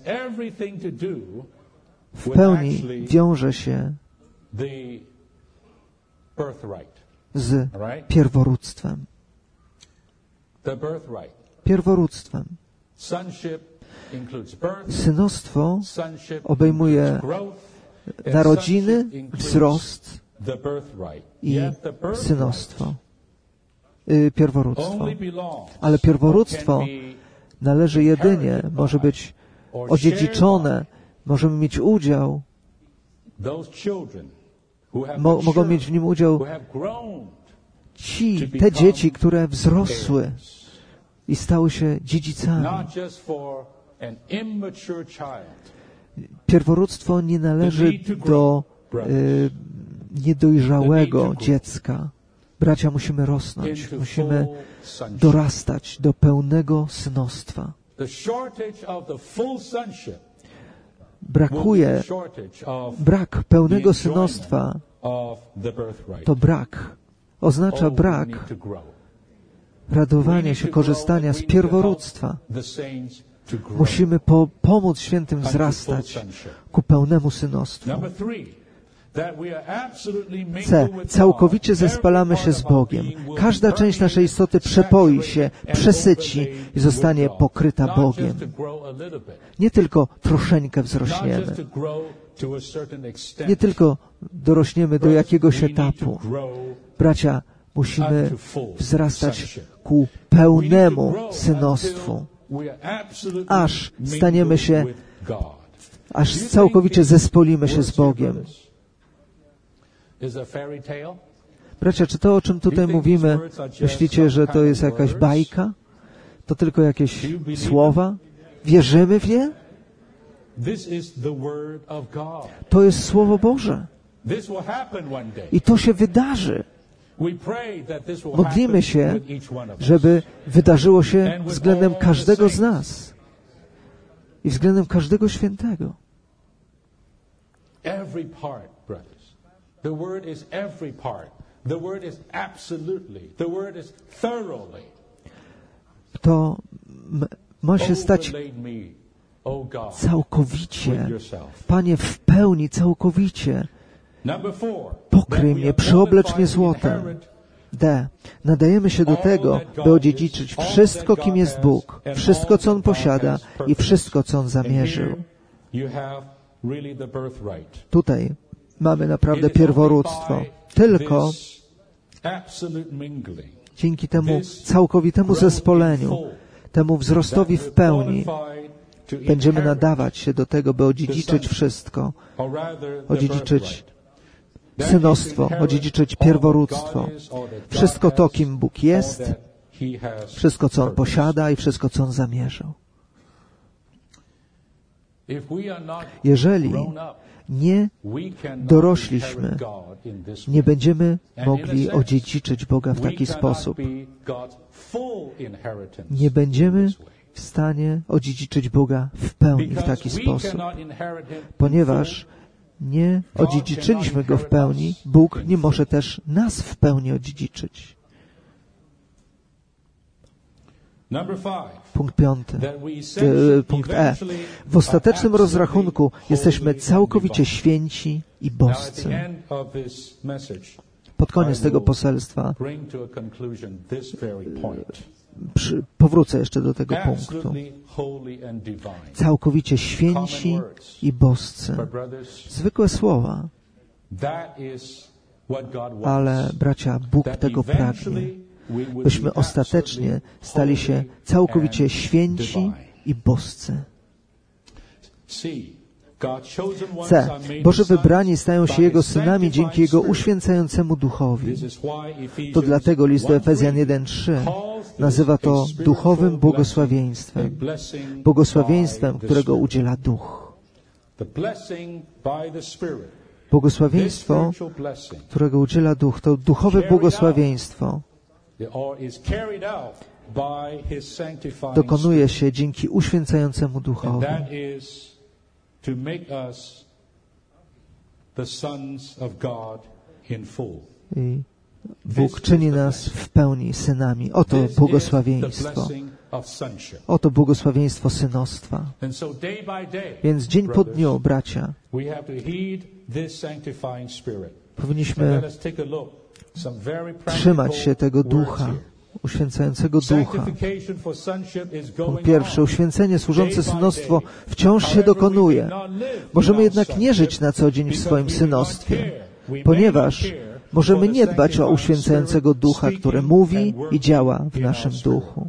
w pełni wiąże się z pierworództwem. Pierworództwem. Synostwo obejmuje narodziny, wzrost i synostwo, yy, pierworództwo. Ale pierworództwo należy jedynie, może być odziedziczone, możemy mieć udział, mo, mogą mieć w nim udział ci, te dzieci, które wzrosły i stały się dziedzicami. Pierworództwo nie należy do y, niedojrzałego dziecka. Bracia, musimy rosnąć, musimy dorastać do pełnego synostwa. Brakuje, brak pełnego synostwa to brak, oznacza brak radowania się, korzystania z pierworództwa. Musimy po, pomóc świętym wzrastać ku pełnemu synostwu. C. Całkowicie zespalamy się z Bogiem. Każda część naszej istoty przepoi się, przesyci i zostanie pokryta Bogiem. Nie tylko troszeczkę wzrośniemy. Nie tylko dorośniemy do jakiegoś etapu. Bracia, musimy wzrastać ku pełnemu synostwu, aż staniemy się, aż całkowicie zespolimy się z Bogiem. Bracia, czy to, o czym tutaj mówimy, myślicie, że to jest jakaś bajka? To tylko jakieś słowa? Wierzymy w nie? To jest Słowo Boże. I to się wydarzy. Modlimy się, żeby wydarzyło się względem każdego z nas i względem każdego świętego. The word is every part. The word is absolutely. The word is thoroughly. To ma się stać całkowicie. Panie, w pełni, całkowicie. Pokryj mnie, przyoblecz mnie złotem. D. Nadajemy się do tego, by odziedziczyć wszystko, kim jest Bóg, wszystko, co On posiada i wszystko, co On zamierzył. Tutaj mamy naprawdę pierworództwo. Tylko dzięki temu całkowitemu zespoleniu, temu wzrostowi w pełni, będziemy nadawać się do tego, by odziedziczyć wszystko, odziedziczyć synostwo, odziedziczyć pierworództwo. Wszystko to, kim Bóg jest, wszystko, co On posiada i wszystko, co On zamierzał. Jeżeli nie dorośliśmy, nie będziemy mogli odziedziczyć Boga w taki sposób. Nie będziemy w stanie odziedziczyć Boga w pełni w taki sposób. Ponieważ nie odziedziczyliśmy Go w pełni, Bóg nie może też nas w pełni odziedziczyć. Punkt piąty. E, punkt E. W ostatecznym rozrachunku jesteśmy całkowicie święci i boscy. Pod koniec tego poselstwa przy, powrócę jeszcze do tego punktu. Całkowicie święci i boscy. Zwykłe słowa. Ale, bracia, Bóg tego pragnie, byśmy ostatecznie stali się całkowicie święci i boscy. C. Boże wybrani stają się Jego synami dzięki Jego uświęcającemu duchowi. To dlatego list do Efezjan jeden trzy nazywa to duchowym błogosławieństwem. Błogosławieństwem, którego udziela duch. Błogosławieństwo, którego udziela duch, to duchowe błogosławieństwo dokonuje się dzięki uświęcającemu duchowi. To make us the sons of God in full. I Bóg czyni nas w pełni synami. Oto błogosławieństwo. Oto błogosławieństwo synostwa. Więc dzień po dniu, bracia, powinniśmy trzymać się tego ducha, uświęcającego ducha. Punkt pierwszy. Uświęcenie służące synostwo wciąż się dokonuje. Możemy jednak nie żyć na co dzień w swoim synostwie, ponieważ możemy nie dbać o uświęcającego ducha, który mówi i działa w naszym duchu.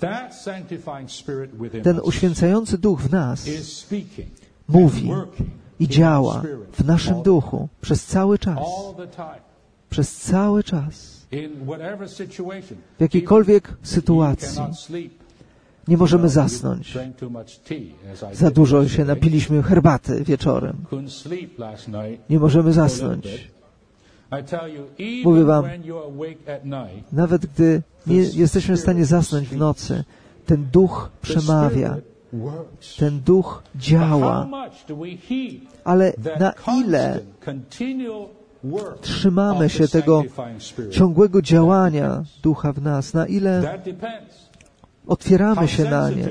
Ten uświęcający duch w nas mówi i działa w naszym duchu przez cały czas. Przez cały czas. W jakiejkolwiek sytuacji nie możemy zasnąć. Za dużo się napiliśmy herbaty wieczorem. Nie możemy zasnąć. Mówię wam, nawet gdy nie jesteśmy w stanie zasnąć w nocy, ten duch przemawia. Ten duch działa. Ale na ile trzymamy się tego ciągłego działania ducha w nas, na ile otwieramy się na nie.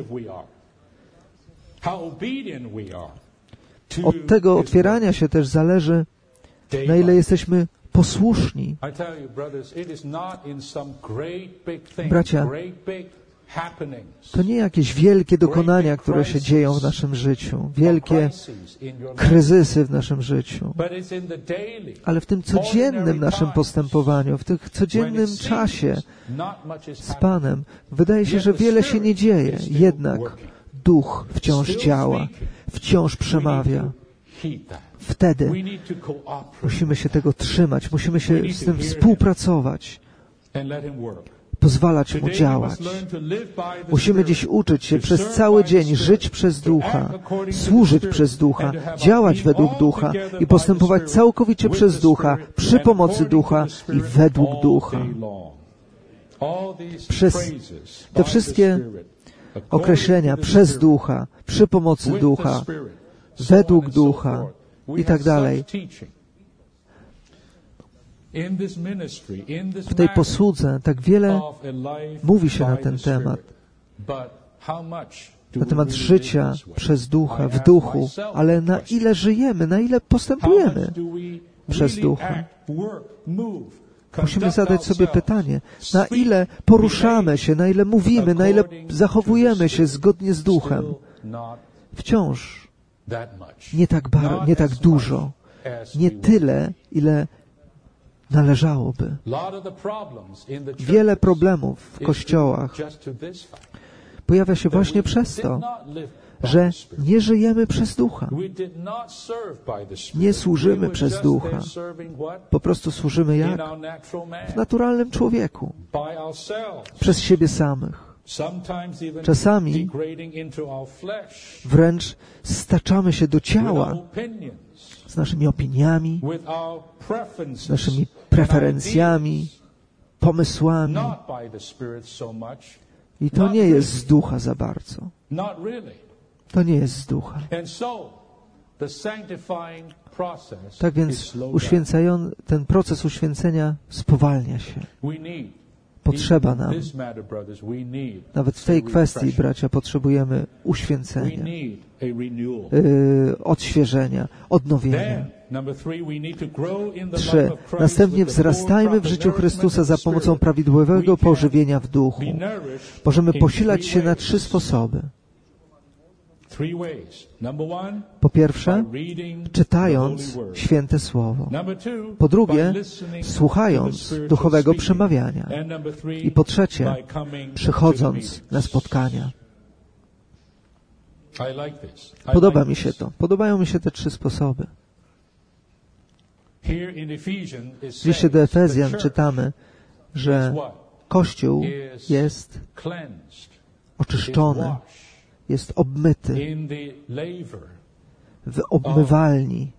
Od tego otwierania się też zależy, na ile jesteśmy posłuszni. Bracia, to nie jakieś wielkie dokonania, które się dzieją w naszym życiu, wielkie kryzysy w naszym życiu, ale w tym codziennym naszym postępowaniu, w tym codziennym czasie z Panem, wydaje się, że wiele się nie dzieje, jednak Duch wciąż działa, wciąż przemawia. Wtedy musimy się tego trzymać, musimy się z tym współpracować, pozwalać Mu działać. Musimy dziś uczyć się przez cały dzień żyć przez Ducha, służyć przez Ducha, działać według Ducha i postępować całkowicie przez Ducha, przy pomocy Ducha i według Ducha. Przez te wszystkie określenia, przez Ducha, przy pomocy Ducha, według Ducha i tak dalej. W tej posłudze tak wiele mówi się na ten temat, na temat życia przez Ducha, w Duchu, ale na ile żyjemy, na ile postępujemy przez Ducha. Musimy zadać sobie pytanie, na ile poruszamy się, na ile mówimy, na ile zachowujemy się zgodnie z Duchem. Wciąż nie tak, bar- nie tak dużo, nie tyle, ile należałoby. Wiele problemów w kościołach pojawia się właśnie przez to, że nie żyjemy przez Ducha. Nie służymy przez Ducha. Po prostu służymy jak w naturalnym człowieku. Przez siebie samych. Czasami wręcz staczamy się do ciała z naszymi opiniami, z naszymi preferencjami, pomysłami. I to nie jest z Ducha za bardzo. To nie jest z Ducha. Tak więc uświęcają, ten proces uświęcenia spowalnia się. potrzeba nam. Nawet w tej kwestii, bracia, potrzebujemy uświęcenia, yy, odświeżenia, odnowienia. Trzy. Następnie wzrastajmy w życiu Chrystusa za pomocą prawidłowego pożywienia w duchu. Możemy posilać się na trzy sposoby. Po pierwsze, czytając święte Słowo. Po drugie, słuchając duchowego przemawiania. I po trzecie, przychodząc na spotkania. Podoba mi się to. Podobają mi się te trzy sposoby. W liście do Efezjan czytamy, że Kościół jest oczyszczony, jest obmyty w obmywalni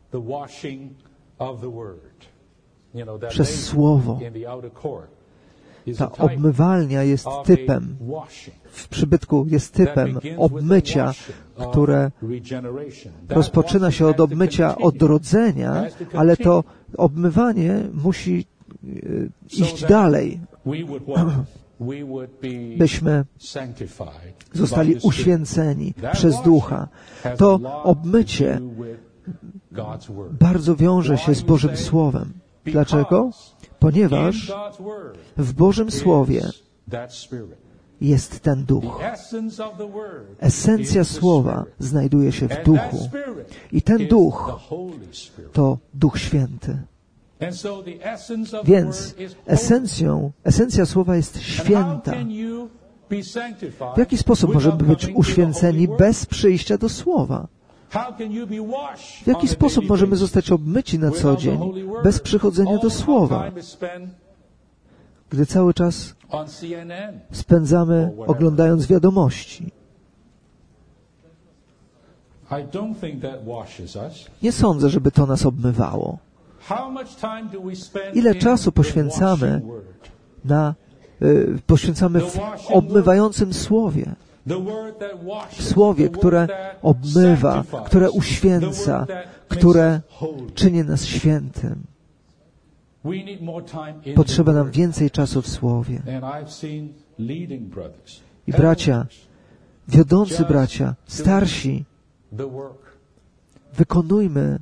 przez Słowo. Ta obmywalnia jest typem, w przybytku jest typem obmycia, które rozpoczyna się od obmycia odrodzenia, ale to obmywanie musi iść dalej, byśmy zostali uświęceni przez Ducha. To obmycie bardzo wiąże się z Bożym Słowem. Dlaczego? Ponieważ w Bożym Słowie jest ten Duch. Esencja Słowa znajduje się w Duchu. I ten Duch to Duch Święty. Więc esencją, esencja Słowa jest święta. W jaki sposób możemy być uświęceni bez przyjścia do Słowa? W jaki sposób możemy zostać obmyci na co dzień bez przychodzenia do Słowa, gdy cały czas spędzamy oglądając wiadomości? Nie sądzę, żeby to nas obmywało. Ile czasu poświęcamy na y, poświęcamy w obmywającym Słowie? W Słowie, które obmywa, które uświęca, które czyni nas świętym. Potrzeba nam więcej czasu w Słowie. I bracia, wiodący bracia, starsi, wykonujmy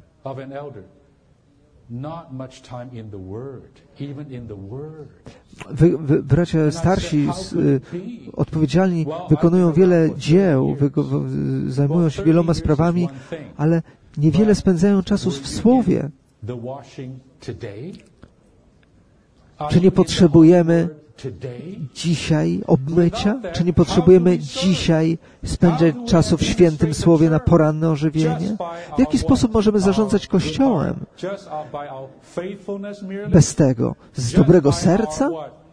Wy, wy, bracia starsi, y, odpowiedzialni, wykonują wiele dzieł, wy, wy, zajmują się wieloma sprawami, ale niewiele spędzają czasu w Słowie. Czy nie potrzebujemy dzisiaj obmycia? Czy nie potrzebujemy dzisiaj spędzać czasu w świętym Słowie na poranne ożywienie? W jaki sposób możemy zarządzać Kościołem? Bez tego. Z dobrego serca?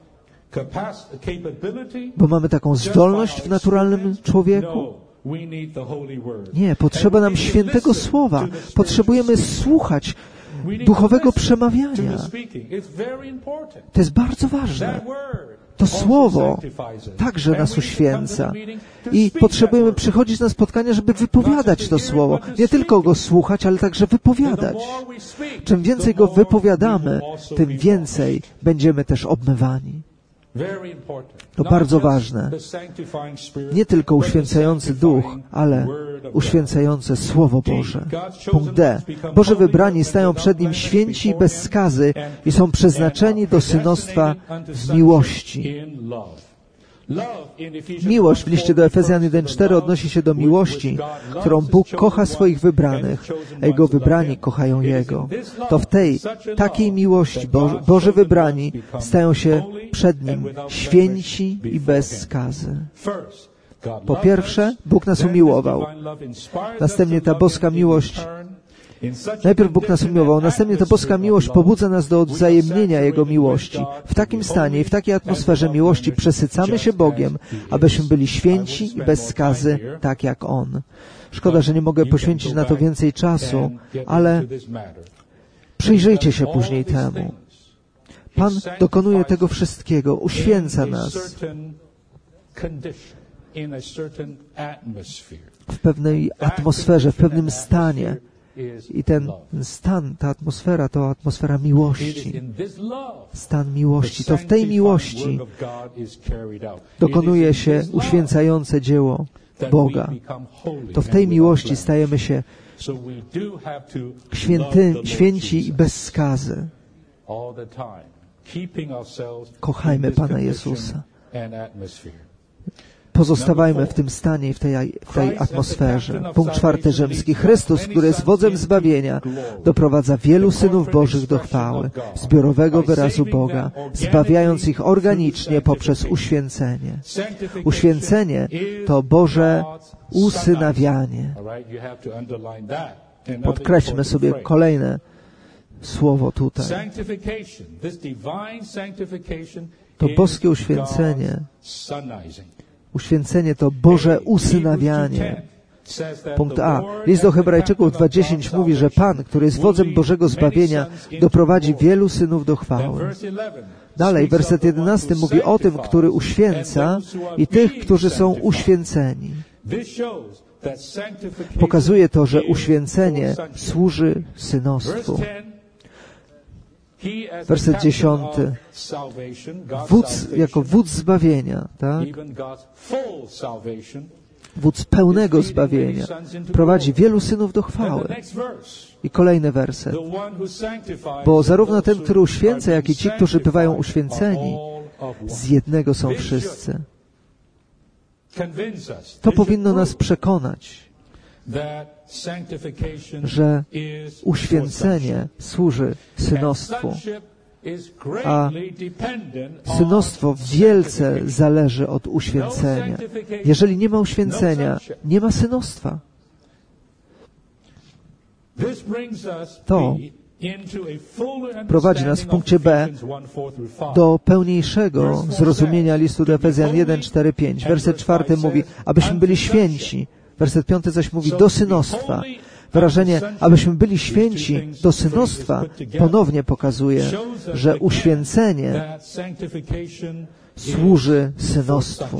Bo mamy taką zdolność w naturalnym człowieku? Nie, potrzeba nam świętego Słowa. Potrzebujemy słuchać duchowego przemawiania. To jest bardzo ważne. To Słowo także nas uświęca. I potrzebujemy przychodzić na spotkania, żeby wypowiadać to Słowo. Nie tylko go słuchać, ale także wypowiadać. Czym więcej go wypowiadamy, tym więcej będziemy też obmywani. To bardzo ważne. Nie tylko uświęcający Duch, ale uświęcające Słowo Boże. Punkt D. Boże wybrani stają przed Nim święci i bez skazy i są przeznaczeni do synostwa w miłości. Miłość w liście do Efezjan jeden cztery odnosi się do miłości, którą Bóg kocha swoich wybranych, a Jego wybrani kochają Jego. To w tej, takiej miłości Bo- Boży wybrani stają się przed Nim święci i bez skazy. Po pierwsze, Bóg nas umiłował. Następnie ta boska miłość Najpierw Bóg nas umiłował, następnie ta boska miłość pobudza nas do odwzajemnienia Jego miłości. W takim stanie i w takiej atmosferze miłości przesycamy się Bogiem, abyśmy byli święci i bez skazy, tak jak On. Szkoda, że nie mogę poświęcić na to więcej czasu, ale przyjrzyjcie się później temu. Pan dokonuje tego wszystkiego, uświęca nas w pewnej atmosferze, w pewnym stanie. I ten stan, ta atmosfera to atmosfera miłości. Stan miłości. To w tej miłości dokonuje się uświęcające dzieło Boga. To w tej miłości stajemy się święty, święci i bez skazy. Kochajmy Pana Jezusa. Pozostawajmy w tym stanie i w tej, w tej atmosferze. Punkt czwarty rzymski. Chrystus, który jest wodzem zbawienia, doprowadza wielu synów Bożych do chwały, zbiorowego wyrazu Boga, zbawiając ich organicznie poprzez uświęcenie. Uświęcenie to Boże usynawianie. Podkreślmy sobie kolejne słowo tutaj. To boskie uświęcenie. Uświęcenie to Boże usynawianie. Punkt A. List do Hebrajczyków dwa dziesięć mówi, że Pan, który jest wodzem Bożego zbawienia, doprowadzi wielu synów do chwały. Dalej, werset jedenasty mówi o tym, który uświęca i tych, którzy są uświęceni. Pokazuje to, że uświęcenie służy synostwu. Werset dziesiąty. Wódz, jako wódz zbawienia, tak? Wódz pełnego zbawienia prowadzi wielu synów do chwały. I kolejny werset. Bo zarówno ten, który uświęca, jak i ci, którzy bywają uświęceni, z jednego są wszyscy. To powinno nas przekonać, że uświęcenie służy synostwu, a synostwo wielce zależy od uświęcenia. Jeżeli nie ma uświęcenia, nie ma synostwa. To prowadzi nas w punkcie B do pełniejszego zrozumienia listu do Efezjan jeden, cztery, pięć. Werset czwarty mówi, abyśmy byli święci. Werset piąty zaś mówi do synostwa. Wyrażenie, abyśmy byli święci do synostwa, ponownie pokazuje, że uświęcenie służy synostwu.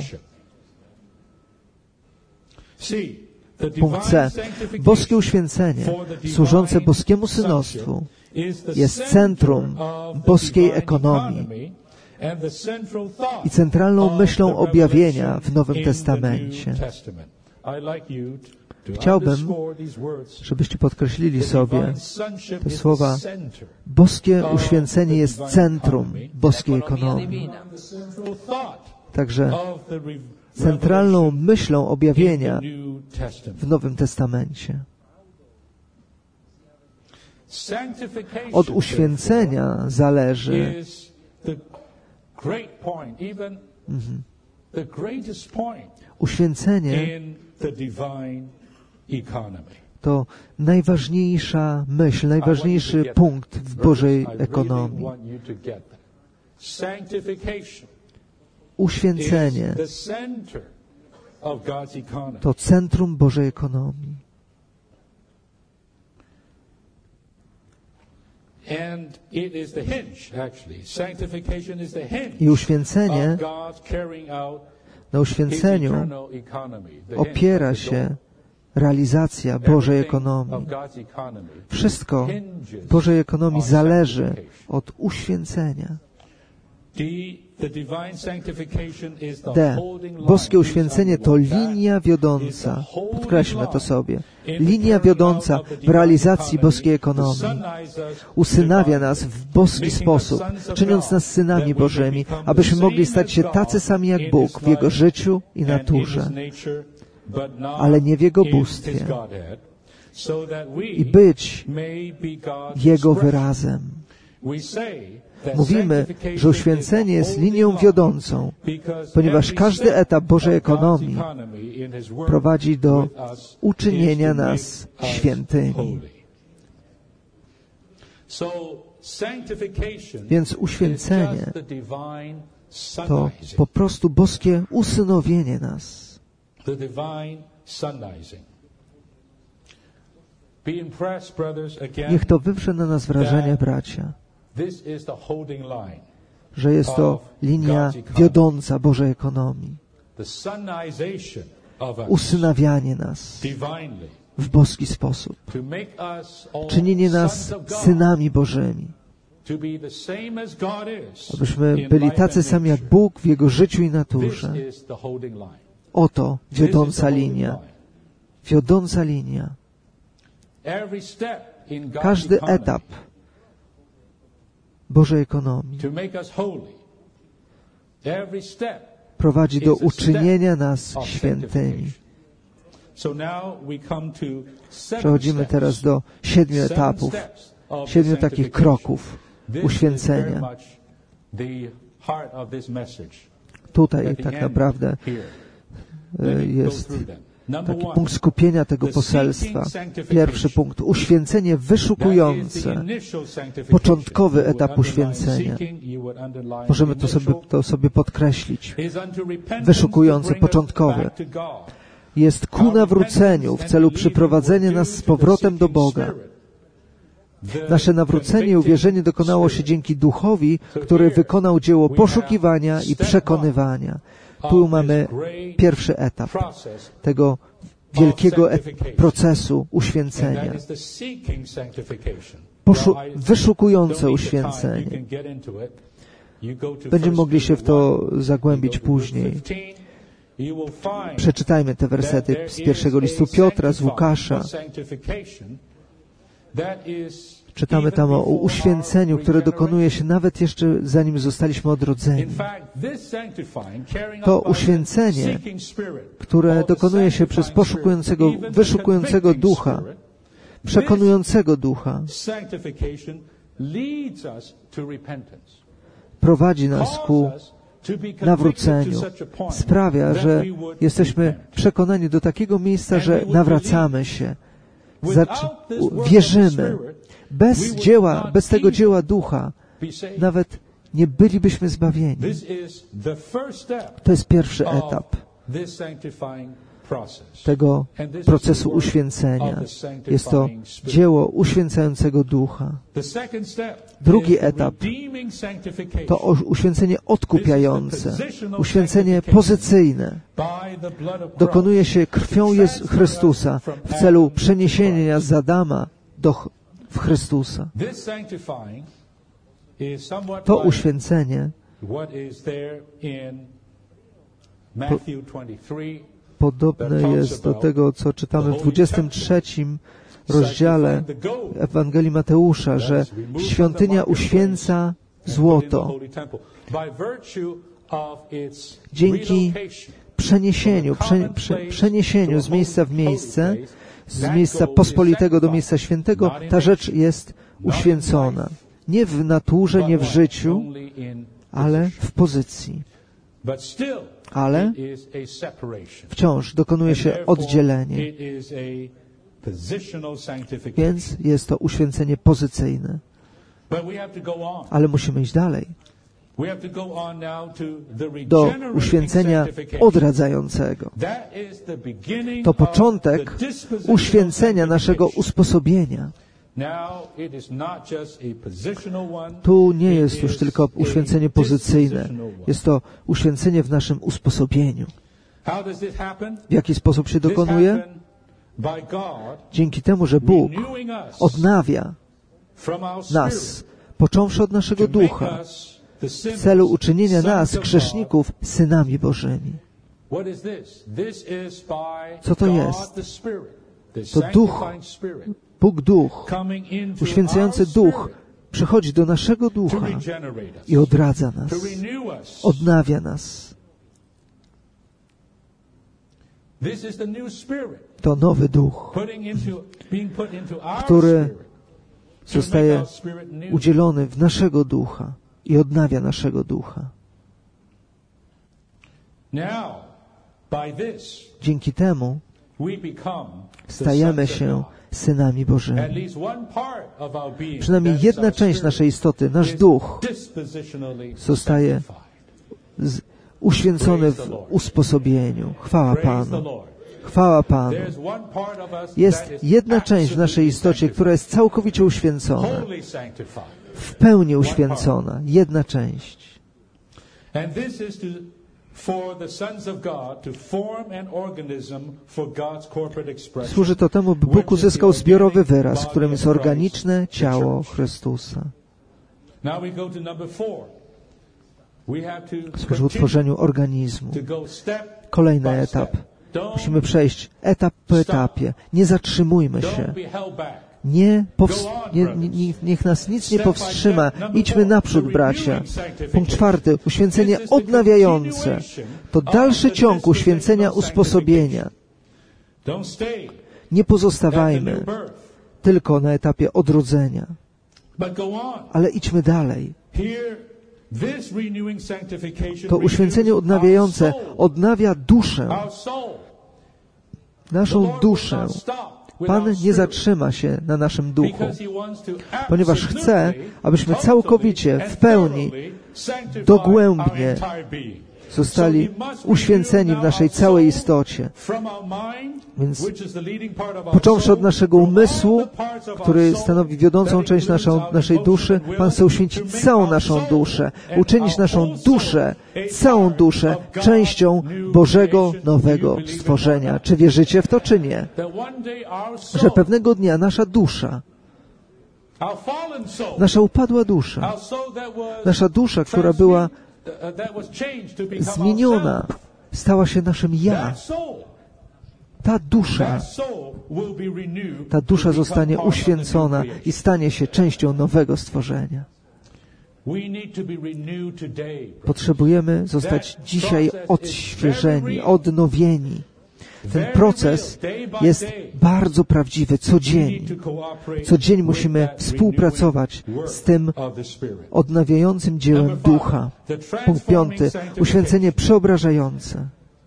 Punkt C. Boskie uświęcenie, służące boskiemu synostwu, jest centrum boskiej ekonomii i centralną myślą objawienia w Nowym Testamencie. Chciałbym, żebyście podkreślili sobie te słowa. Boskie uświęcenie jest centrum boskiej ekonomii. Także centralną myślą objawienia w Nowym Testamencie. Od uświęcenia zależy mhm. Uświęcenie to najważniejsza myśl, najważniejszy punkt w Bożej ekonomii. Uświęcenie to centrum Bożej ekonomii. I uświęcenie, na uświęceniu opiera się realizacja Bożej ekonomii. Wszystko w Bożej ekonomii zależy od uświęcenia. D. Boskie uświęcenie to linia wiodąca. Podkreślmy to sobie. Linia wiodąca w realizacji boskiej ekonomii. Usynawia nas w boski sposób, czyniąc nas synami Bożymi, abyśmy mogli stać się tacy sami jak Bóg w Jego życiu i naturze, ale nie w Jego bóstwie, i być Jego wyrazem. Mówimy, że uświęcenie jest linią wiodącą, ponieważ każdy etap Bożej ekonomii prowadzi do uczynienia nas świętymi. Więc uświęcenie to po prostu boskie usynowienie nas. Niech to wywrze na nas wrażenie, bracia, że jest to linia wiodąca Bożej ekonomii. Usynawianie nas w boski sposób. Czynienie nas synami Bożymi. Abyśmy byli tacy sami jak Bóg w Jego życiu i naturze. Oto wiodąca linia. Wiodąca linia. Każdy etap Bożej ekonomii prowadzi do uczynienia nas świętymi. Przechodzimy teraz do siedmiu etapów, siedmiu takich kroków uświęcenia. Tutaj tak naprawdę jest taki punkt skupienia tego poselstwa. Pierwszy punkt. Uświęcenie wyszukujące. Początkowy etap uświęcenia. Możemy to sobie, to sobie podkreślić. Wyszukujący, początkowy. Jest ku nawróceniu w celu przyprowadzenia nas z powrotem do Boga. Nasze nawrócenie i uwierzenie dokonało się dzięki Duchowi, który wykonał dzieło poszukiwania i przekonywania. Tu mamy pierwszy etap tego wielkiego procesu uświęcenia. Poszu- wyszukujące uświęcenie. Będziemy mogli się w to zagłębić później. Przeczytajmy te wersety z pierwszego listu Piotra, z Łukasza. Czytamy tam o uświęceniu, które dokonuje się nawet jeszcze zanim zostaliśmy odrodzeni. To uświęcenie, które dokonuje się przez poszukującego, wyszukującego ducha, przekonującego ducha, prowadzi nas ku nawróceniu. Sprawia, że jesteśmy przekonani do takiego miejsca, że nawracamy się. Zaczy- wierzymy. Bez dzieła, bez tego dzieła ducha nawet nie bylibyśmy zbawieni. To jest pierwszy etap tego procesu uświęcenia. Jest to dzieło uświęcającego ducha. Drugi etap to uświęcenie odkupiające, uświęcenie pozycyjne. Dokonuje się krwią Jezusa Chrystusa w celu przeniesienia z Adama do w Chrystusa. To uświęcenie po, podobne jest do tego, co czytamy w dwudziestym trzecim rozdziale Ewangelii Mateusza, że świątynia uświęca złoto. Dzięki przeniesieniu, prze, prze, przeniesieniu z miejsca w miejsce, z miejsca pospolitego do miejsca świętego, ta rzecz jest uświęcona. Nie w naturze, nie w życiu, ale w pozycji. Ale wciąż dokonuje się oddzielenie. Więc jest to uświęcenie pozycyjne. Ale musimy iść dalej. Do uświęcenia odradzającego. To początek uświęcenia naszego usposobienia. Tu nie jest już tylko uświęcenie pozycyjne. Jest to uświęcenie w naszym usposobieniu. W jaki sposób się dokonuje? Dzięki temu, że Bóg odnawia nas, począwszy od naszego ducha, w celu uczynienia nas, grzeszników, synami Bożymi. Co to jest? To Duch, Bóg Duch, uświęcający Duch, przychodzi do naszego ducha i odradza nas, odnawia nas. To nowy duch, który zostaje udzielony w naszego ducha i odnawia naszego ducha. Dzięki temu stajemy się synami Bożymi. Przynajmniej jedna część naszej istoty, nasz duch, zostaje z, uświęcony w usposobieniu. Chwała Panu. Chwała Panu. Jest jedna część w naszej istocie, która jest całkowicie uświęcona. W pełni uświęcona. Jedna część. Służy to temu, by Bóg uzyskał zbiorowy wyraz, którym jest organiczne ciało Chrystusa. Służy utworzeniu organizmu. Kolejny etap. Musimy przejść etap po etapie. Nie zatrzymujmy się. Nie, powst- nie, nie, niech nas nic nie powstrzyma. Idźmy naprzód, bracia. Punkt czwarty. Uświęcenie odnawiające. To dalszy ciąg uświęcenia usposobienia. Nie pozostawajmy tylko na etapie odrodzenia. Ale idźmy dalej. To uświęcenie odnawiające odnawia duszę. Naszą duszę. Pan nie zatrzyma się na naszym duchu, ponieważ chce, abyśmy całkowicie, w pełni, dogłębnie zostali uświęceni w naszej całej istocie. Więc począwszy od naszego umysłu, który stanowi wiodącą część naszą, naszej duszy, Pan chce uświęcić całą naszą duszę, uczynić naszą duszę, całą duszę częścią Bożego nowego stworzenia. Czy wierzycie w to, czy nie? Że pewnego dnia nasza dusza, nasza upadła dusza, nasza dusza, która była zmieniona, stała się naszym ja. Ta dusza, ta dusza zostanie uświęcona i stanie się częścią nowego stworzenia. Potrzebujemy zostać dzisiaj odświeżeni, odnowieni. Ten proces jest bardzo prawdziwy, codziennie. Co dzień musimy współpracować z tym odnawiającym dziełem Ducha. Punkt piąty. Uświęcenie przeobrażające.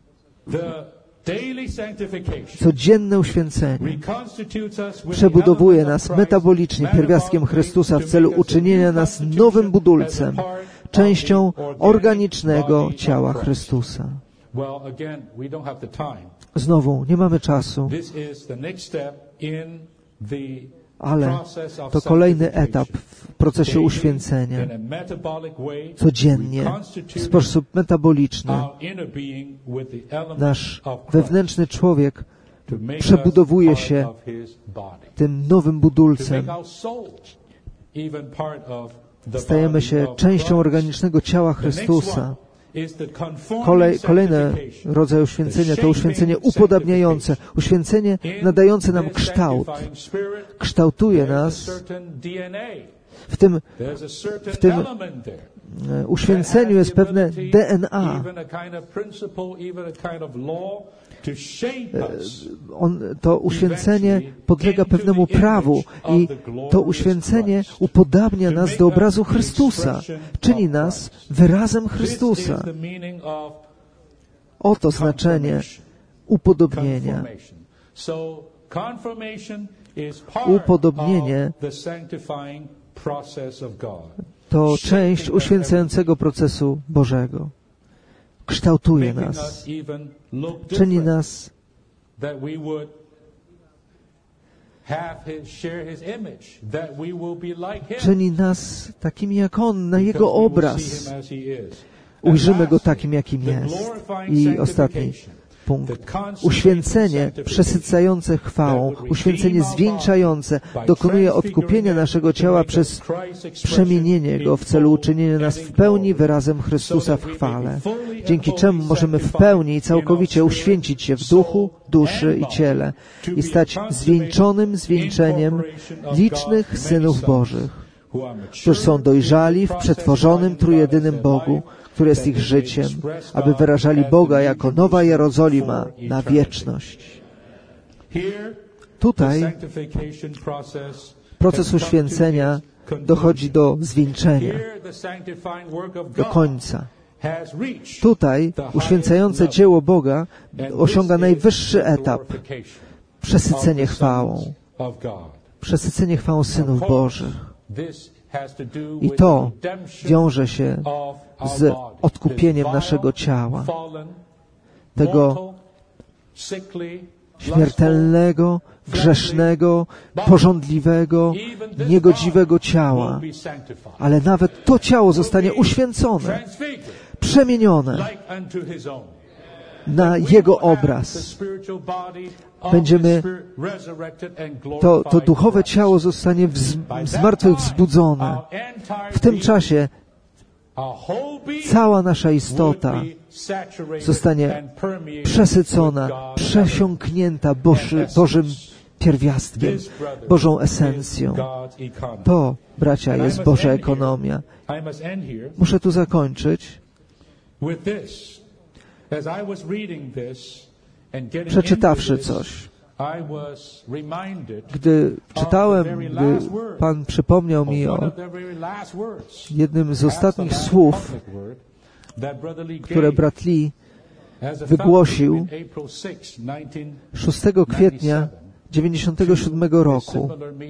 Codzienne uświęcenie przebudowuje nas metabolicznie pierwiastkiem Chrystusa w celu uczynienia nas nowym budulcem, częścią organicznego ciała Chrystusa. Znowu, nie mamy czasu, ale to kolejny etap w procesie uświęcenia. Codziennie, w sposób metaboliczny, nasz wewnętrzny człowiek przebudowuje się tym nowym budulcem. Stajemy się częścią organicznego ciała Chrystusa. Kolej, kolejny rodzaj uświęcenia to uświęcenie upodabniające, uświęcenie nadające nam kształt. Kształtuje nas w tym, w tym uświęceniu jest pewne D N A. On, to uświęcenie podlega pewnemu prawu i to uświęcenie upodabnia nas do obrazu Chrystusa, czyni nas wyrazem Chrystusa. Oto znaczenie upodobnienia. Upodobnienie to część uświęcającego procesu Bożego. Kształtuje nas, czyni nas czyni nas takimi jak On, na Jego obraz. Ujrzymy Go takim, jakim jest. I ostatni punkt. Uświęcenie przesycające chwałą, uświęcenie zwieńczające dokonuje odkupienia naszego ciała przez przemienienie go w celu uczynienia nas w pełni wyrazem Chrystusa w chwale, dzięki czemu możemy w pełni i całkowicie uświęcić się w duchu, duszy i ciele i stać zwieńczonym zwieńczeniem licznych synów Bożych, którzy są dojrzali w przetworzonym trójjedynym Bogu, który jest ich życiem, aby wyrażali Boga jako Nowa Jerozolima na wieczność. Tutaj proces uświęcenia dochodzi do zwieńczenia, do końca. Tutaj uświęcające dzieło Boga osiąga najwyższy etap. Przesycenie chwałą. Przesycenie chwałą synów Bożych. I to wiąże się z odkupieniem naszego ciała, tego śmiertelnego, grzesznego, pożądliwego, niegodziwego ciała. Ale nawet to ciało zostanie uświęcone, przemienione na Jego obraz. Będziemy, to, to duchowe ciało zostanie wz, zmartwychwzbudzone. W tym czasie cała nasza istota zostanie przesycona, przesiąknięta Boży, Bożym pierwiastkiem, Bożą esencją. To, bracia, jest Boża ekonomia. Muszę tu zakończyć. Przeczytawszy coś, gdy czytałem, gdy Pan przypomniał mi o jednym z ostatnich słów, które brat Lee wygłosił szóstego kwietnia dziewięćdziesiątego siódmego roku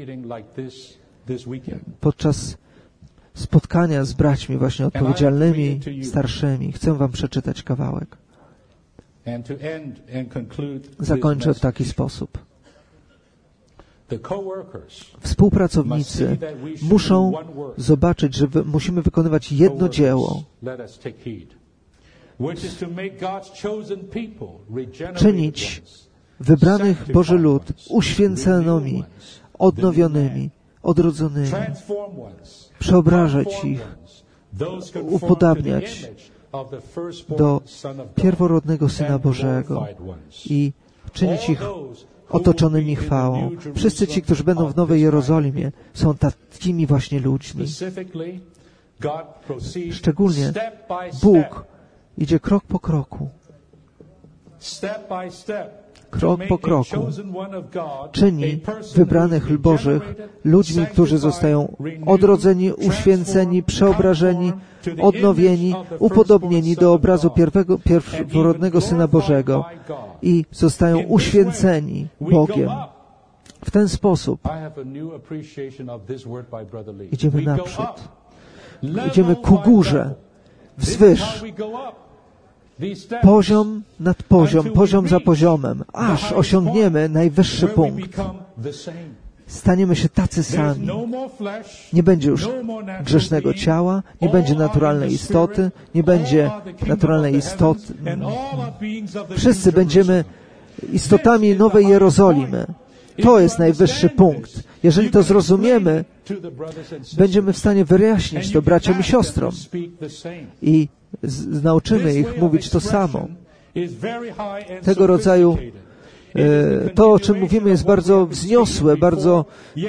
podczas spotkania z braćmi właśnie odpowiedzialnymi, starszymi. Chcę wam przeczytać kawałek. Zakończę w taki sposób. Współpracownicy muszą zobaczyć, że wy, musimy wykonywać jedno dzieło. Czynić wybranych Boży lud uświęconymi, odnowionymi, odrodzonymi. Przeobrażać ich, upodabniać do pierworodnego Syna Bożego i czynić ich otoczonymi chwałą. Wszyscy ci, którzy będą w Nowej Jerozolimie, są takimi właśnie ludźmi. Szczególnie Bóg idzie krok po kroku. Krok po kroku czyni wybranych Bożych ludźmi, którzy zostają odrodzeni, uświęceni, przeobrażeni, odnowieni, upodobnieni do obrazu pierwego, pierworodnego Syna Bożego i zostają uświęceni Bogiem. W ten sposób idziemy naprzód. Idziemy ku górze, wzwyż. Poziom nad poziom, poziom za poziomem, aż osiągniemy najwyższy punkt. Staniemy się tacy sami. Nie będzie już grzesznego ciała, nie będzie naturalnej istoty, nie będzie naturalnej istoty. Wszyscy będziemy istotami Nowej Jerozolimy. To jest najwyższy punkt. Jeżeli to zrozumiemy, będziemy w stanie wyjaśnić to braciom i siostrom i z, nauczymy ich mówić to samo. Tego rodzaju e, to, o czym mówimy, jest bardzo wzniosłe, bardzo...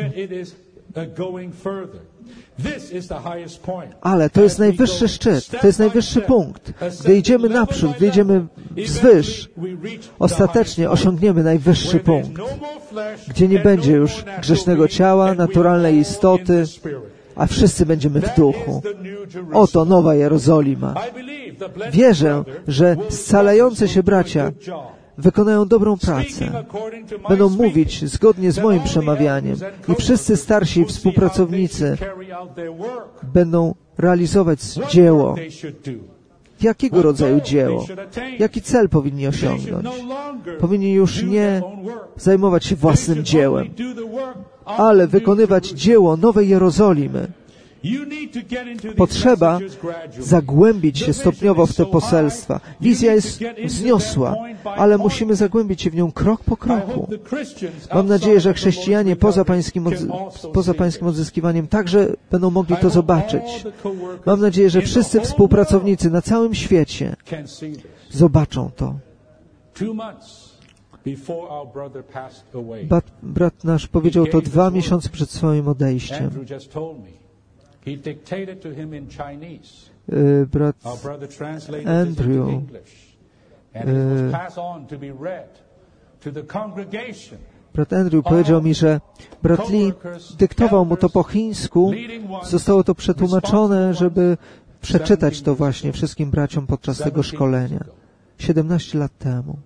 Ale to jest najwyższy szczyt, to jest najwyższy punkt. Gdy idziemy naprzód, gdy idziemy wzwyż, ostatecznie osiągniemy najwyższy punkt, gdzie nie będzie już grzesznego ciała, naturalnej istoty, a wszyscy będziemy w duchu. Oto Nowa Jerozolima. Wierzę, że scalający się bracia wykonają dobrą pracę. Będą mówić zgodnie z moim przemawianiem i wszyscy starsi współpracownicy będą realizować dzieło. Jakiego rodzaju dzieło? Jaki cel powinni osiągnąć? Powinni już nie zajmować się własnym dziełem, ale wykonywać dzieło Nowej Jerozolimy. Potrzeba zagłębić się stopniowo w te poselstwa. Wizja jest wzniosła, ale musimy zagłębić się w nią krok po kroku. Mam nadzieję, że chrześcijanie poza pańskim, poza pańskim odzyskiwaniem także będą mogli to zobaczyć. Mam nadzieję, że wszyscy współpracownicy na całym świecie zobaczą to. Brat, brat nasz powiedział to dwa miesiące przed swoim odejściem. Brat Andrew Brat Andrew powiedział mi, że brat Lee dyktował mu to po chińsku. Zostało to przetłumaczone, żeby przeczytać to właśnie wszystkim braciom podczas tego szkolenia. siedemnaście lat temu.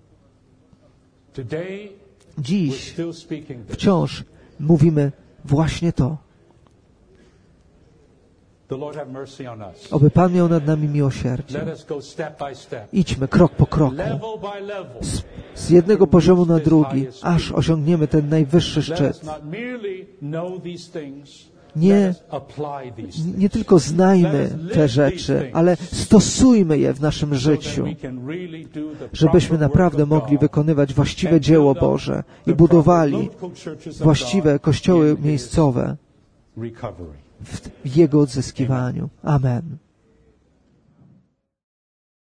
Dziś wciąż mówimy właśnie to. Oby Pan miał nad nami miłosierdzie. Idźmy krok po kroku, z, z jednego poziomu na drugi, aż osiągniemy ten najwyższy szczyt. Nie, nie tylko znajmy te rzeczy, ale stosujmy je w naszym życiu, żebyśmy naprawdę mogli wykonywać właściwe dzieło Boże i budowali właściwe kościoły miejscowe w Jego odzyskiwaniu. Amen.